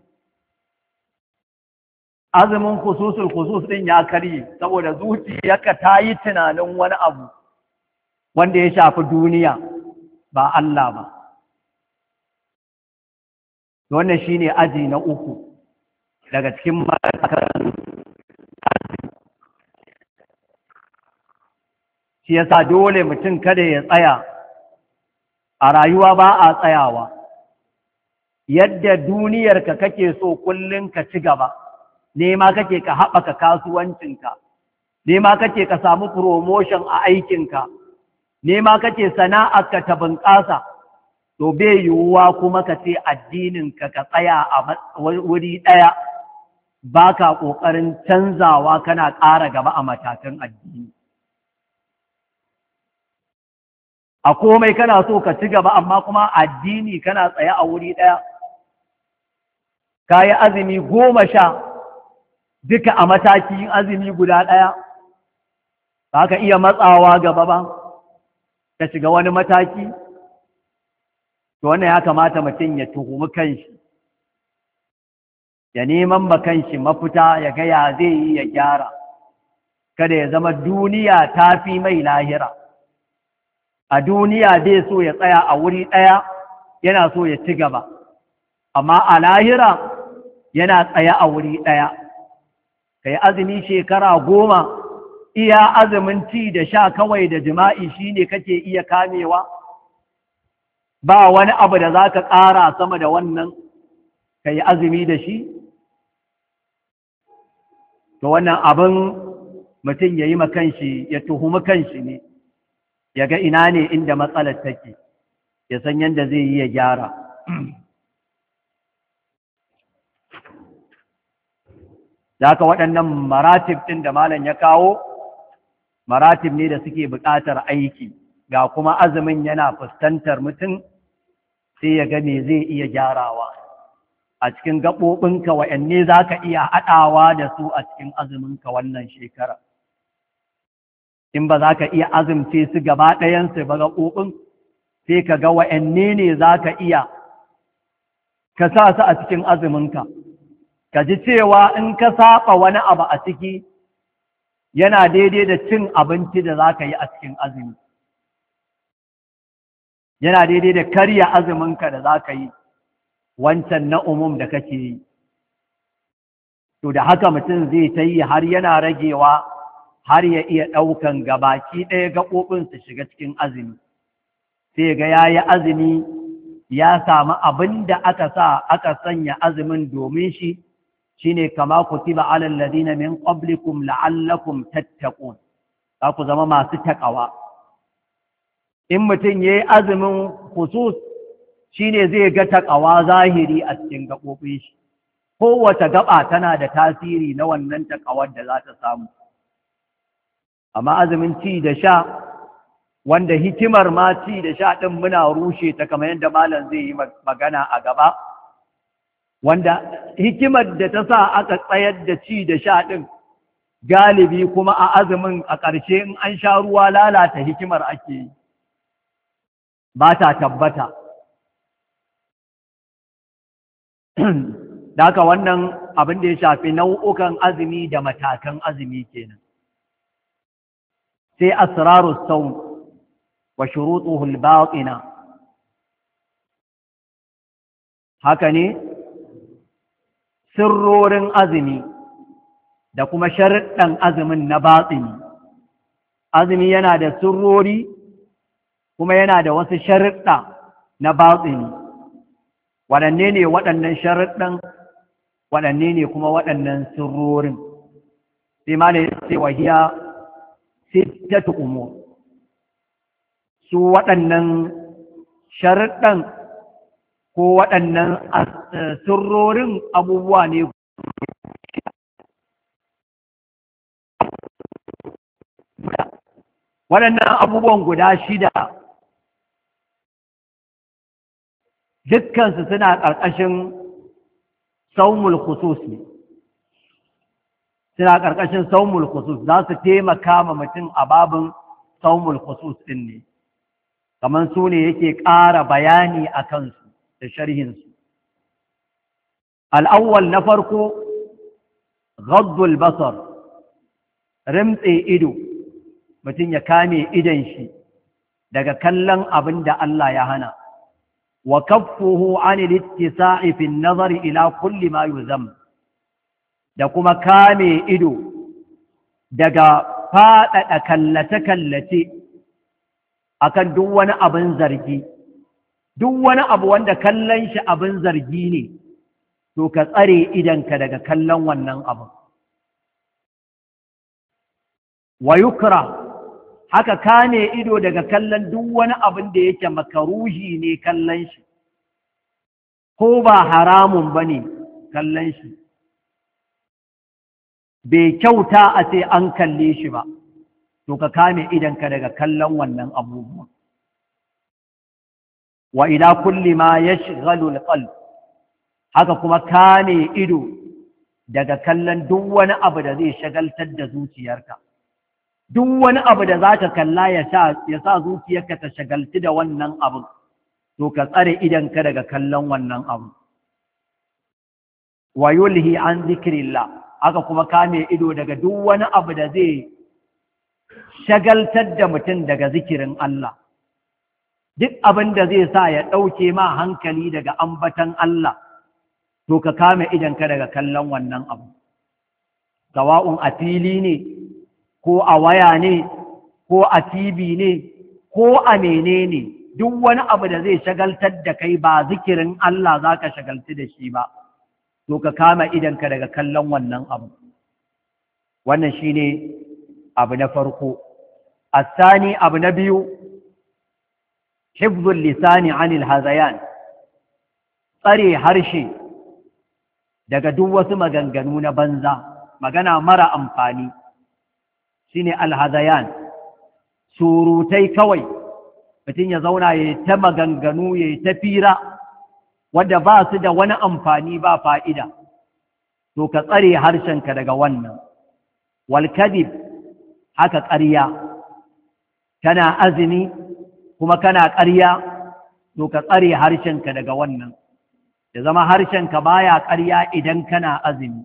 azumin khususul khusus ɗin ya kari saboda zuciyarka ta yi tunanin wani abu wanda ya shafi duniya ba Allah ba wannan shine aji na uku daga cikin matakan shi yasa dole mutum kada ya tsaya a rayuwa ba a tsayawa yadda duniyarka kake so kullum ka ci gaba nema kake ka haɓaka kasuwancinka nema kake ka samu promotion a aikinka nema kake sana'arka ta bunƙasa to bai yiwuwa kuma ka ce addininka ka tsaya a wuri ɗaya ba ka ƙoƙarin canzawa kana ƙara gaba a matakan addini a komai kana so ka ci gaba amma kuma addini kana tsaye a wuri ɗaya ka yi azumi goma sha duka a matakin azumi guda ɗaya ba ka iya matsawa gaba ba ka shiga wani mataki to wannan ya kamata mutum ya tuhumi kanshi ya neman ma kanshi mafita ya ga ya zai yi ya gyara kada ya zama duniya ta fi mai lahira a duniya zai so ya tsaya a wuri ɗaya yana so ya ci gaba amma a lahira yana tsaya a wuri ɗaya kai azumi shekara goma iya azumin ci da sha kawai da jima'i shine kake iya kamewa, ba wani abu da za ka ƙara sama da wannan ka yi azumi da shi? To wannan abin mutum ya yi makanshi, ya tuhumi kanshi ne, ya ga ina ne inda matsalar take, ya san yadda zai yi ya gyara. Da haka waɗannan maratib ɗin da malam ya kawo, maratib ne da suke buƙatar aiki, ga kuma azumin yana fuskantar mutum, sai ya ga me zai iya gyarawa a cikin gaɓoɓinka, waɗanne za ka iya haɗawa da su a cikin azuminka wannan shekara. In ba za ka iya azumce su gaba ɗayansu ba gaɓoɓin, sai ka ga waɗanne ne za ka iya ka sa su a cikin azuminka, ka ji cewa in ka saba wani abu a ciki yana daidai da cin abinci da za ka yi a cikin azumi, yana daidai da karya azuminka da za ka yi wancan na umum da kake yi. To da haka mutum zai ta yi har yana ragewa, har ya iya ɗaukan gabaki ɗaya gaɓoɓin su shiga cikin azumi, sai ga ya yi azumi ya samu abin da aka sa aka sanya azumin domin shi, shine kama kutiba alal ladina min qablikum la'allakum tattaqun, za ku zama masu takawa. In mutum yayi azumin khusus shine zai ga takawa zahiri a cikin gaɓoɓin shi, kowace gaba tana da tasiri na wannan takawar da za ta samu. Amma azumin ci da sha, wanda hikimar ma ci da sha ɗin muna rushe ta kamar yadda malam zai yi magana a gaba, wanda hikimar da ta sa aka tsayar da ci da sha ɗin galibi kuma a azumin a ƙarshe in an sha ruwa lalata hikimar ake yi, ba ta tabbata. Da haka wannan abin da ya shafi nau'ukan azumi da matakan azumi kenan. Sai asrarus sawm wa shurutuhu al-batina. Haka ne sirrorin azumi da kuma sharuɗan azumin na batini. Azumi yana da sirrori kuma yana da wasu sharuɗa na batini. Waɗanne ne waɗannan sharuɗan, waɗanne ne kuma waɗannan sirrorin? Sai ma ne sai wahiya sittatu umur. Su waɗannan sharuɗan ko waɗannan sirrorin abubuwa ne waɗannan abubuwan guda shida, dukkansu suna ƙarƙashin saumul khusus ne, suna ƙarƙashin saumul khusus, za su taimaka ma mutum a babin saumul khusus ɗin ne, kamar su ne yake ƙara bayani a kansu da sharhinsu. Al'awwal na farko, ghaddul basar, rimtse ido, mutum ya kame idon shi daga kallon abin da Allah ya hana. Wa kaffuhu an littisa'i fi nazari ila kulli ma yuzam, da kuma kame ido daga faɗaɗa kallace-kallace akan duk wani abin zargi, duk wani abu wanda kallon shi abin zargi ne, to ka tsare idanka daga kallon wannan abu. Wa yukra, haka kame ido daga kallon duk wani abin da yake makaruhi ne kallon shi, ko ba haramun ba ne kallon shi, bai kyauta a ce an kalle shi ba, to ka kame idanka daga kallon wannan abubuwan. Wa ila kulli ma yashghalu al-qalb, haka kuma kame ido daga kallon duk wani abu da zai shagaltar da zuciyarka, duk wani abu da za ka kalla ya sa zuciyarka ta shagaltu da wannan abu, to ka tsare idanka daga kallon wannan abu. Wa yulhi an zikrillah, haka kuma kame ido daga duk wani abu da zai shagaltar da mutum daga zikirin Allah, duk abin da zai sa ya ɗauke ma hankali daga ambatan Allah, to ka kame idanka daga kallon wannan abu, sawa'un a fili ne ko a waya ne ko a TV ne ko a menene duk wani abu da zai shagaltar da kai ba zikirin Allah zaka shagaltu da shi ba to ka kama idanka daga kallon wannan abu. Wannan shine abu na farko. Asani abu na biyu hifzul lisani anil hazayan, tsare harshe daga duk wasu maganganu na banza, magana mara amfani shine alhazayan, surutai kawai mutum ya zauna ya ta maganganu ya ta fira wanda ba su da wani amfani ba fa'ida, to ka tsare harshenka daga wannan. Walkadib haka ƙarya, kana azumi kuma kana ƙarya, to ka tsare harshenka daga wannan, ya zama harshenka baya ƙarya idan kana azumi.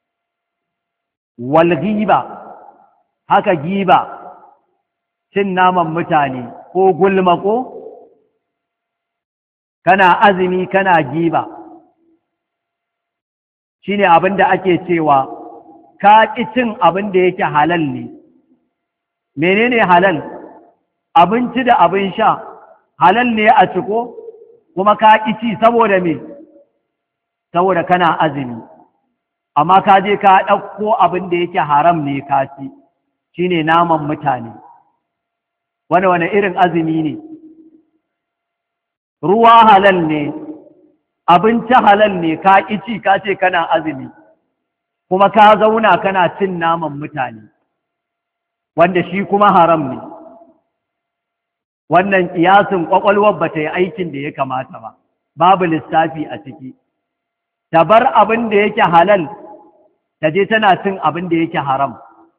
Walghiba haka giba, cin naman mutane ko gulma ko kana azumi kana giba, shine abin da ake cewa ka ƙi cin abin da yake halal ne. Menene halal? Abinci da abin sha halal ne a ciko, kuma ka ƙi ci saboda me? Saboda kana azumi, amma ka je ka ɗauko abin da yake haram ne ka ci, shine naman mutane. Wani wani irin azumi ne? Ruwa halal ne, abinci halal ne, ka ƙi ci ka ce kana azumi, kuma ka zauna kana cin naman mutane, wanda shi kuma haram ne. Wannan ƙiyasin ƙwaƙwalwar ba ta yi aikin da ya kamata ba, babu lissafi a ciki. Ta bar abin da yake halal, ta je tana cin abin da yake haram,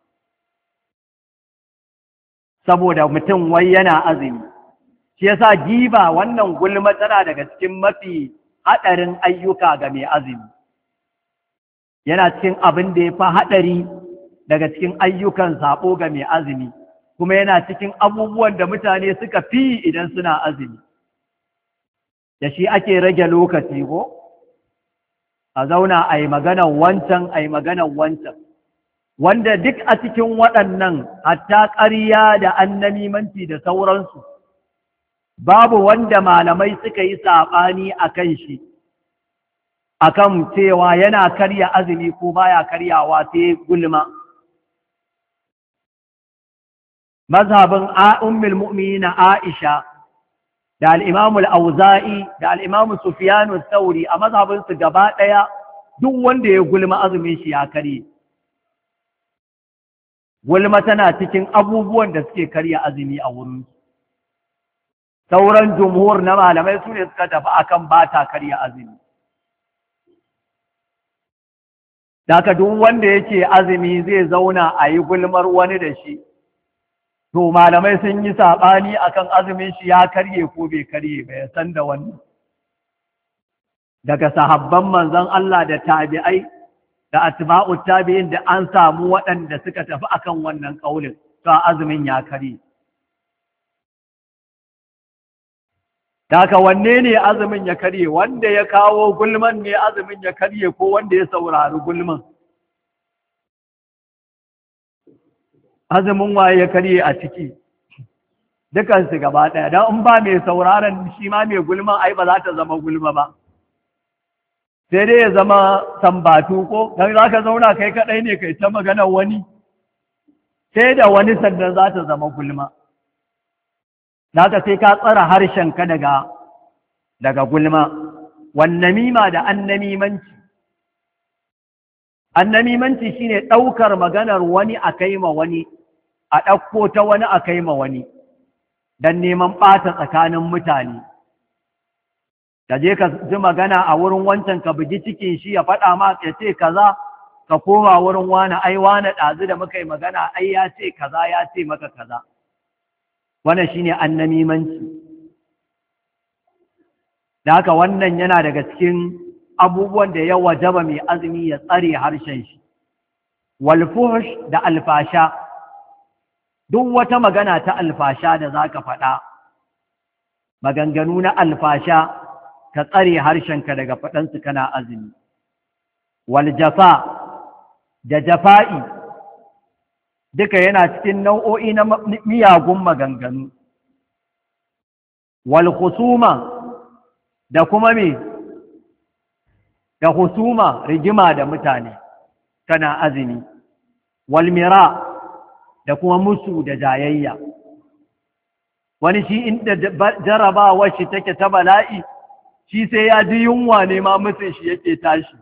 saboda mutum wai yana azumi. Shi yasa giba, wannan gulma tana daga cikin mafi haɗarin ayyuka ga mai azumi. Yana cikin abin da ya fi haɗari daga cikin ayyukan saɓo ga mai azumi, kuma yana cikin abubuwan da mutane suka fi idan suna azumi. Da shi ake rage lokaci ko? A zauna a yi maganar wancan, a yi maganar wancan. Wanda duk a cikin waɗannan, hatta ƙarya da annamimanci da sauransu, babu wanda malamai suka yi saɓani a kan shi, a kan cewa yana karya azumi ko baya karyawa sai gulma. Mazhabin ummul mu'minin Aisha da al-Imam al-Auza'i da al-Imam Sufyan al-Thawri a mazhabin su gaba ɗaya duk wanda ya gulma azumin shi ya karye. Gulma tana cikin abubuwan da suke karya azumi a wurin. Sauran jumhur na malamai su ne suka tafi akan ba ta karya azumi. Daka duk wanda yake azumi zai zauna a yi gulmar wani da shi, to malamai sun yi saɓani akan azumin shi ya karye ko bai karye ba, ya san da wannan. Daga sahabban manzon Allah da tabi'ai da atba'u tabi'in da an samu waɗanda suka tafi akan wannan ƙaulin, to azumin ya karye. Daka wanne ne azumin ya karye? Wanda ya kawo gulman ne azumin ya karye ko wanda ya saurari gulman? Azumin waye ya karye a ciki? Dukansu gaba ɗaya, don in ba mai sauraron shi ma mai gulman ai ba za ta zama gulma ba. Sai dai ya zama sambatu ko, don za ka zauna kai kaɗai ne kai ta maganar wani, sai da wani sannan za ta zama gulma. Naka sai ka tsara harshenka daga daga gulma. Wannamima da annamimanci. Annamimanci shine ɗaukar maganar wani a kai ma wani, a ɗauko ta wani a kai ma wani, don neman ɓata tsakanin mutane. Ka je ka ji magana a wurin wancan ka bugi cikin shi ya faɗa ma ya ce kaza, ka koma wurin wani ai wani ɗazu da muka yi magana ai ya ce kaza ya ce maka kaza. Wannan shine annamimanci. Da haka wannan yana daga cikin abubuwan da ya wajaba mai azumi ya tsare harshen shi. Wal fuhsh da alfasha, duk wata magana ta alfasha da zaka faɗa, maganganu na alfasha, ka tsare harshenka daga faɗansu kana azumi. Wal jafa da jafa'i, duka yana cikin nau'o'i na miyagun maganganu. Wal husuma da kuma me da husuma rigima da mutane kana azumi. Wal mira da kuma musu da jayayya. Wani shi inda jarabawar shi take ta bala'i, shi sai ya ji yunwa ne ma musun shi yake tashi.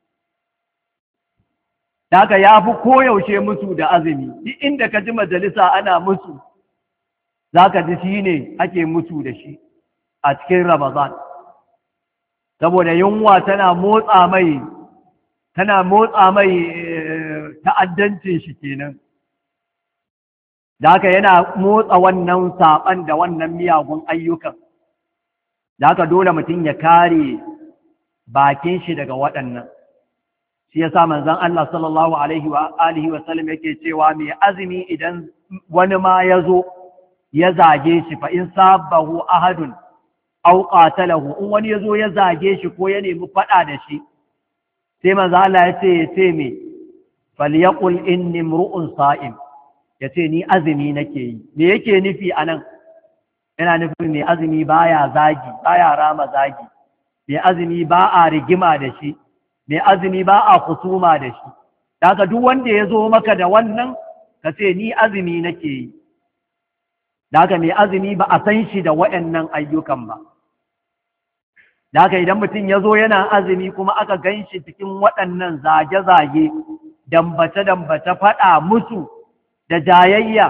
Daga ya fi koyaushe musu da azumi, duk inda ka ji majalisa ana musu, za ka ji shi ne ake musu da shi a cikin Ramadan. Saboda yunwa tana motsa mai, tana motsa mai ta'addancin shi kenan. Da haka yana motsa wannan saɓan da wannan miyagun ayyukan. Da haka dole mutum ya kare bakin shi daga waɗannan. Shi ya sa manzon Allah sallallahu Alaihi wa alihi wa sallam yake cewa mai azumi idan wani ma ya zo ya zage shi fa in sabahu ahadun aw qatalahu, in wani ya zo ya zage shi ko ya nemi faɗa da shi, sai manzon Allah ya ce ya ce me falyaqul inni imru'un sa'im, ya ce ni azumi nake yi. Me yake nufi anan? Yana nufin mai azumi baya zagi, baya rama zagi, mai azumi ba a rigima da shi, mai azumi ba a kusuma da shi. Daga duk wanda ya zo maka da wannan, ka ce ni azumi nake yi. Daga mai azumi ba a san shi da waɗannan ayyukan ba. Daga idan mutum ya zo yana azumi kuma aka gan shi cikin waɗannan zage-zage, dambace-dambace, faɗa musu da jayayya,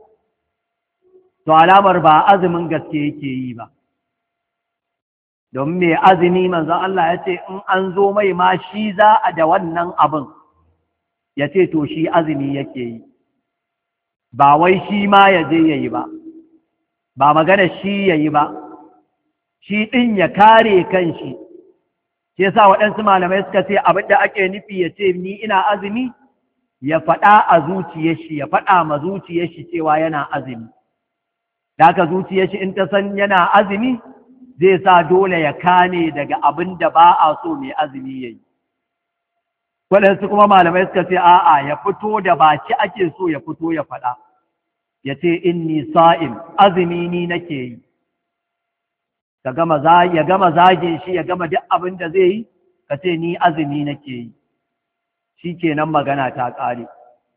to alamar ba azumin gaske yake yi ba. Don mai azumi manzon Allah ya ce in an zo mai ma shi za a da wannan abin, ya ce to shi azumi yake yi, ba wai shi ma ya je ya yi ba, ba magana shi ya yi ba, shi ɗin ya kare kan shi. Ke sa waɗansu malamai suka ce abin da ake nufi ya ce ni ina azumi, ya faɗa a zuciyar shi, ya faɗa ma zuciyar shi cewa yana azumi. Da haka zuciyar shi in ta san yana azumi, zai sa dole ya kane daga abin da ba a so mai azumi ya yi. Waɗansu kuma malamai suka ce a'a ya fito da baki ake so ya fito ya faɗa, ya ce inni sa'im, azumi ni nake yi. Ya gama zagin shi, ya gama duk abin da zai yi, ka ce ni azumi nake yi. Shi kenan magana ta ƙare.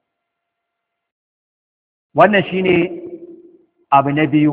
Wannan shi ne abu na biyu.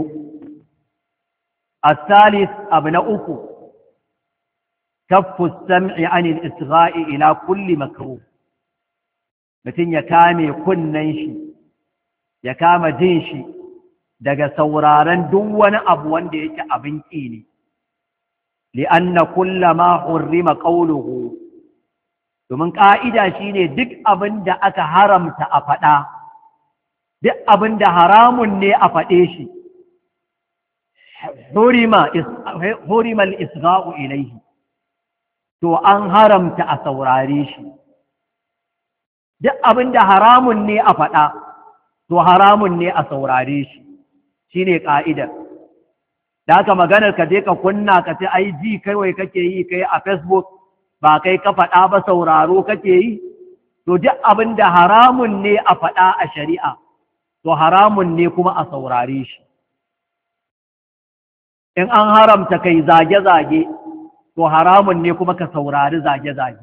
Asalis abu na uku, kaffu sam'i anil isra'i ila kulli makruh. Mutum ya kame kunnen shi, ya kama jin shi daga sauraron duk wani abu wanda yake abin ƙi ne. Li'anna kullama hurrima qawluhu, domin ƙa'ida shi ne duk abin da aka haramta a faɗa, duk abin da haramun ne a faɗe shi, hurimal isra'u ilaihi, to an haramta a saurare shi. Duk abin da haramun ne a faɗa, to haramun ne a saurare shi, shi ne ƙa'idar. Da haka maganar ka je ka kunna ka ce ai ji kawai kake yi kai a Facebook, ba kai ka faɗa ba sauraro kake yi, to duk abin da haramun ne a faɗa a shari'a, to haramun ne kuma a saurare shi. In an haramta kai zage-zage, to haramun ne kuma ka saurari zage-zage.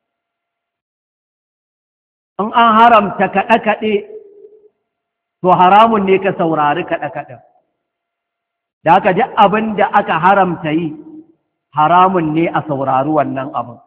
In an haramta kaɗe-kaɗe, to haramun ne ka saurari kaɗe-kaɗe. Da haka duk abin da aka haramta yi, haramun ne a saurari wannan abin.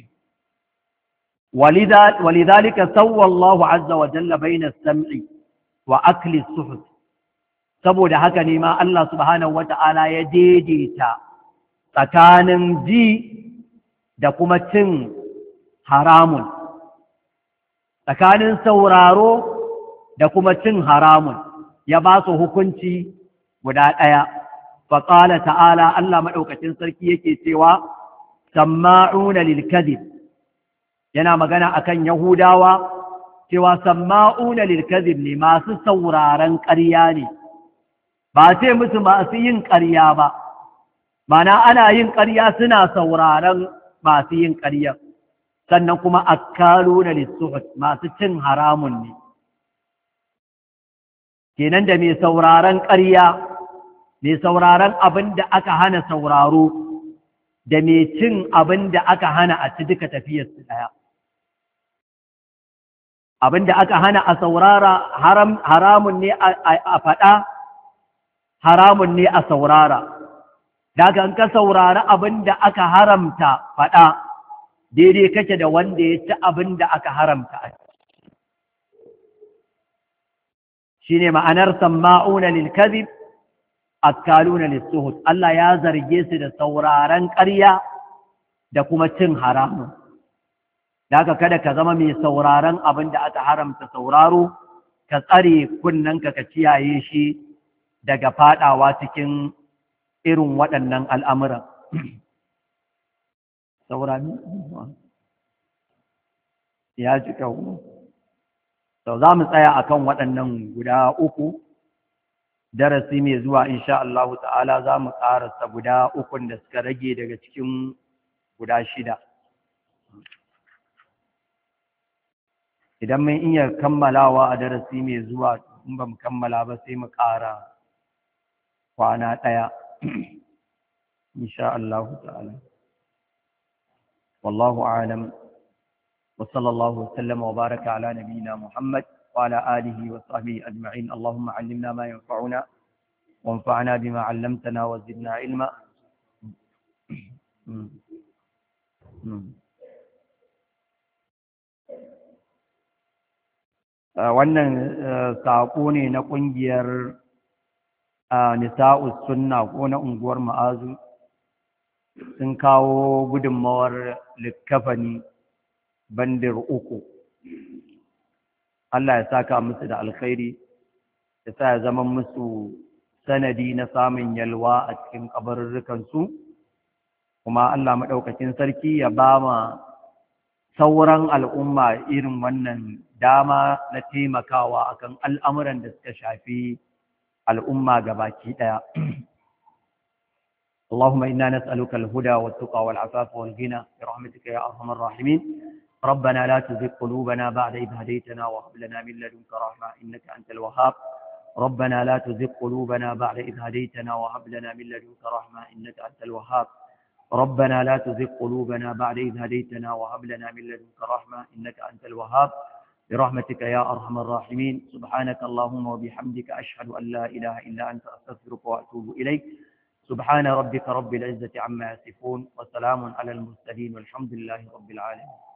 Walidhalika sawwa Allahu azza wa jalla bayna as-sam'i wa akli as-suhut. Saboda haka ne ma Allah subhanahu wata'ala ya daidaita tsakanin ji da kuma cin haramun, tsakanin sauraro da kuma cin haramun, ya ba su hukunci guda ɗaya. Faƙala ta'ala, Allah maɗaukacin sarki yake cewa samma'una lil kadhib, yana magana akan Yahudawa cewa samma'una lil kadhib ne, masu sauraron ƙarya ne, ba sai musu masu yin ƙarya ba, mana ana yin ƙarya suna sauraron masu yin ƙarya. Sannan kuma akaluna lis-suhut, masu cin haramun ne. kenan da mai sauraron ƙarya mai sauraron abin da aka hana sauraro da mai cin abin da aka hana a ci duka tafiyarsu ɗaya. Abin da aka hana a saurara haramun ne a faɗa, haramun ne a saurara. Daga in ka saurari abin da aka haramta faɗa, daidai kake da wanda ya ci abin da aka haramta a ci. Shi ne ma'anar samma'una lil kadhib akaluna lis-suhut. Allah ya zarge su da sauraron ƙarya da kuma cin haramun. Daga kada ka zama mai sauraron abin da aka haramta sauraro, ka tsare kunnanka ka kiyaye shi daga fadawa cikin irin waɗannan al'amuran. Saurani ya ji kawo. Sau za mu tsaya akan waɗannan guda uku, darasi mai zuwa insha Allah ta'ala za mu ƙarasa guda ukun da suka rage daga cikin guda shida. Idan mun iya kammalawa a darasi mai zuwa, in ba mu kammala ba sai mu ƙara kwana ɗaya insha Allah ta'ala. Wallahu a'lam, wa sallallahu wasallam wa baraka ala nabiyyina Muhammad wa ala alihi wa sahbihi ajma'in. Allahumma 'allimna ma yanfa'una wanfa'na bima 'allamtana wa zidna ilma. Wannan saƙo ne na ƙungiyar Nisa'us Sunna ko na unguwar Ma'azu, sun kawo gudunmawar likkafani bandir uku. Allah ya saka musu da alkhairi, ya sa ya zama musu sanadi na samun yalwa a cikin kabarurrukansu, kuma Allah maɗaukacin sarki ya ba ma sauran al'umma irin wannan dama na taimakawa akan al'amuran da suka shafi al'umma gabaki ɗaya. اللهم إنا نسألك الهدى والتقى والعفاف والغنى برحمتك يا أرحم الراحمين. ربنا لا تزغ قلوبنا بعد إذ هديتنا وهب لنا من لدنك رحمة إنك أنت الوهاب. ربنا لا تزغ قلوبنا بعد إذ هديتنا وهب لنا من لدنك رحمة إنك أنت الوهاب. ربنا لا تزغ قلوبنا بعد إذ هديتنا وهب لنا من لدنك رحمة إنك أنت الوهاب برحمتك يا أرحم الراحمين. سبحانك اللهم وبحمدك أشهد أن لا إله إلا أنت أستغفرك وأتوب إليك. سبحان ربك رب العزة عما يصفون وسلام على المرسلين والحمد لله رب العالمين.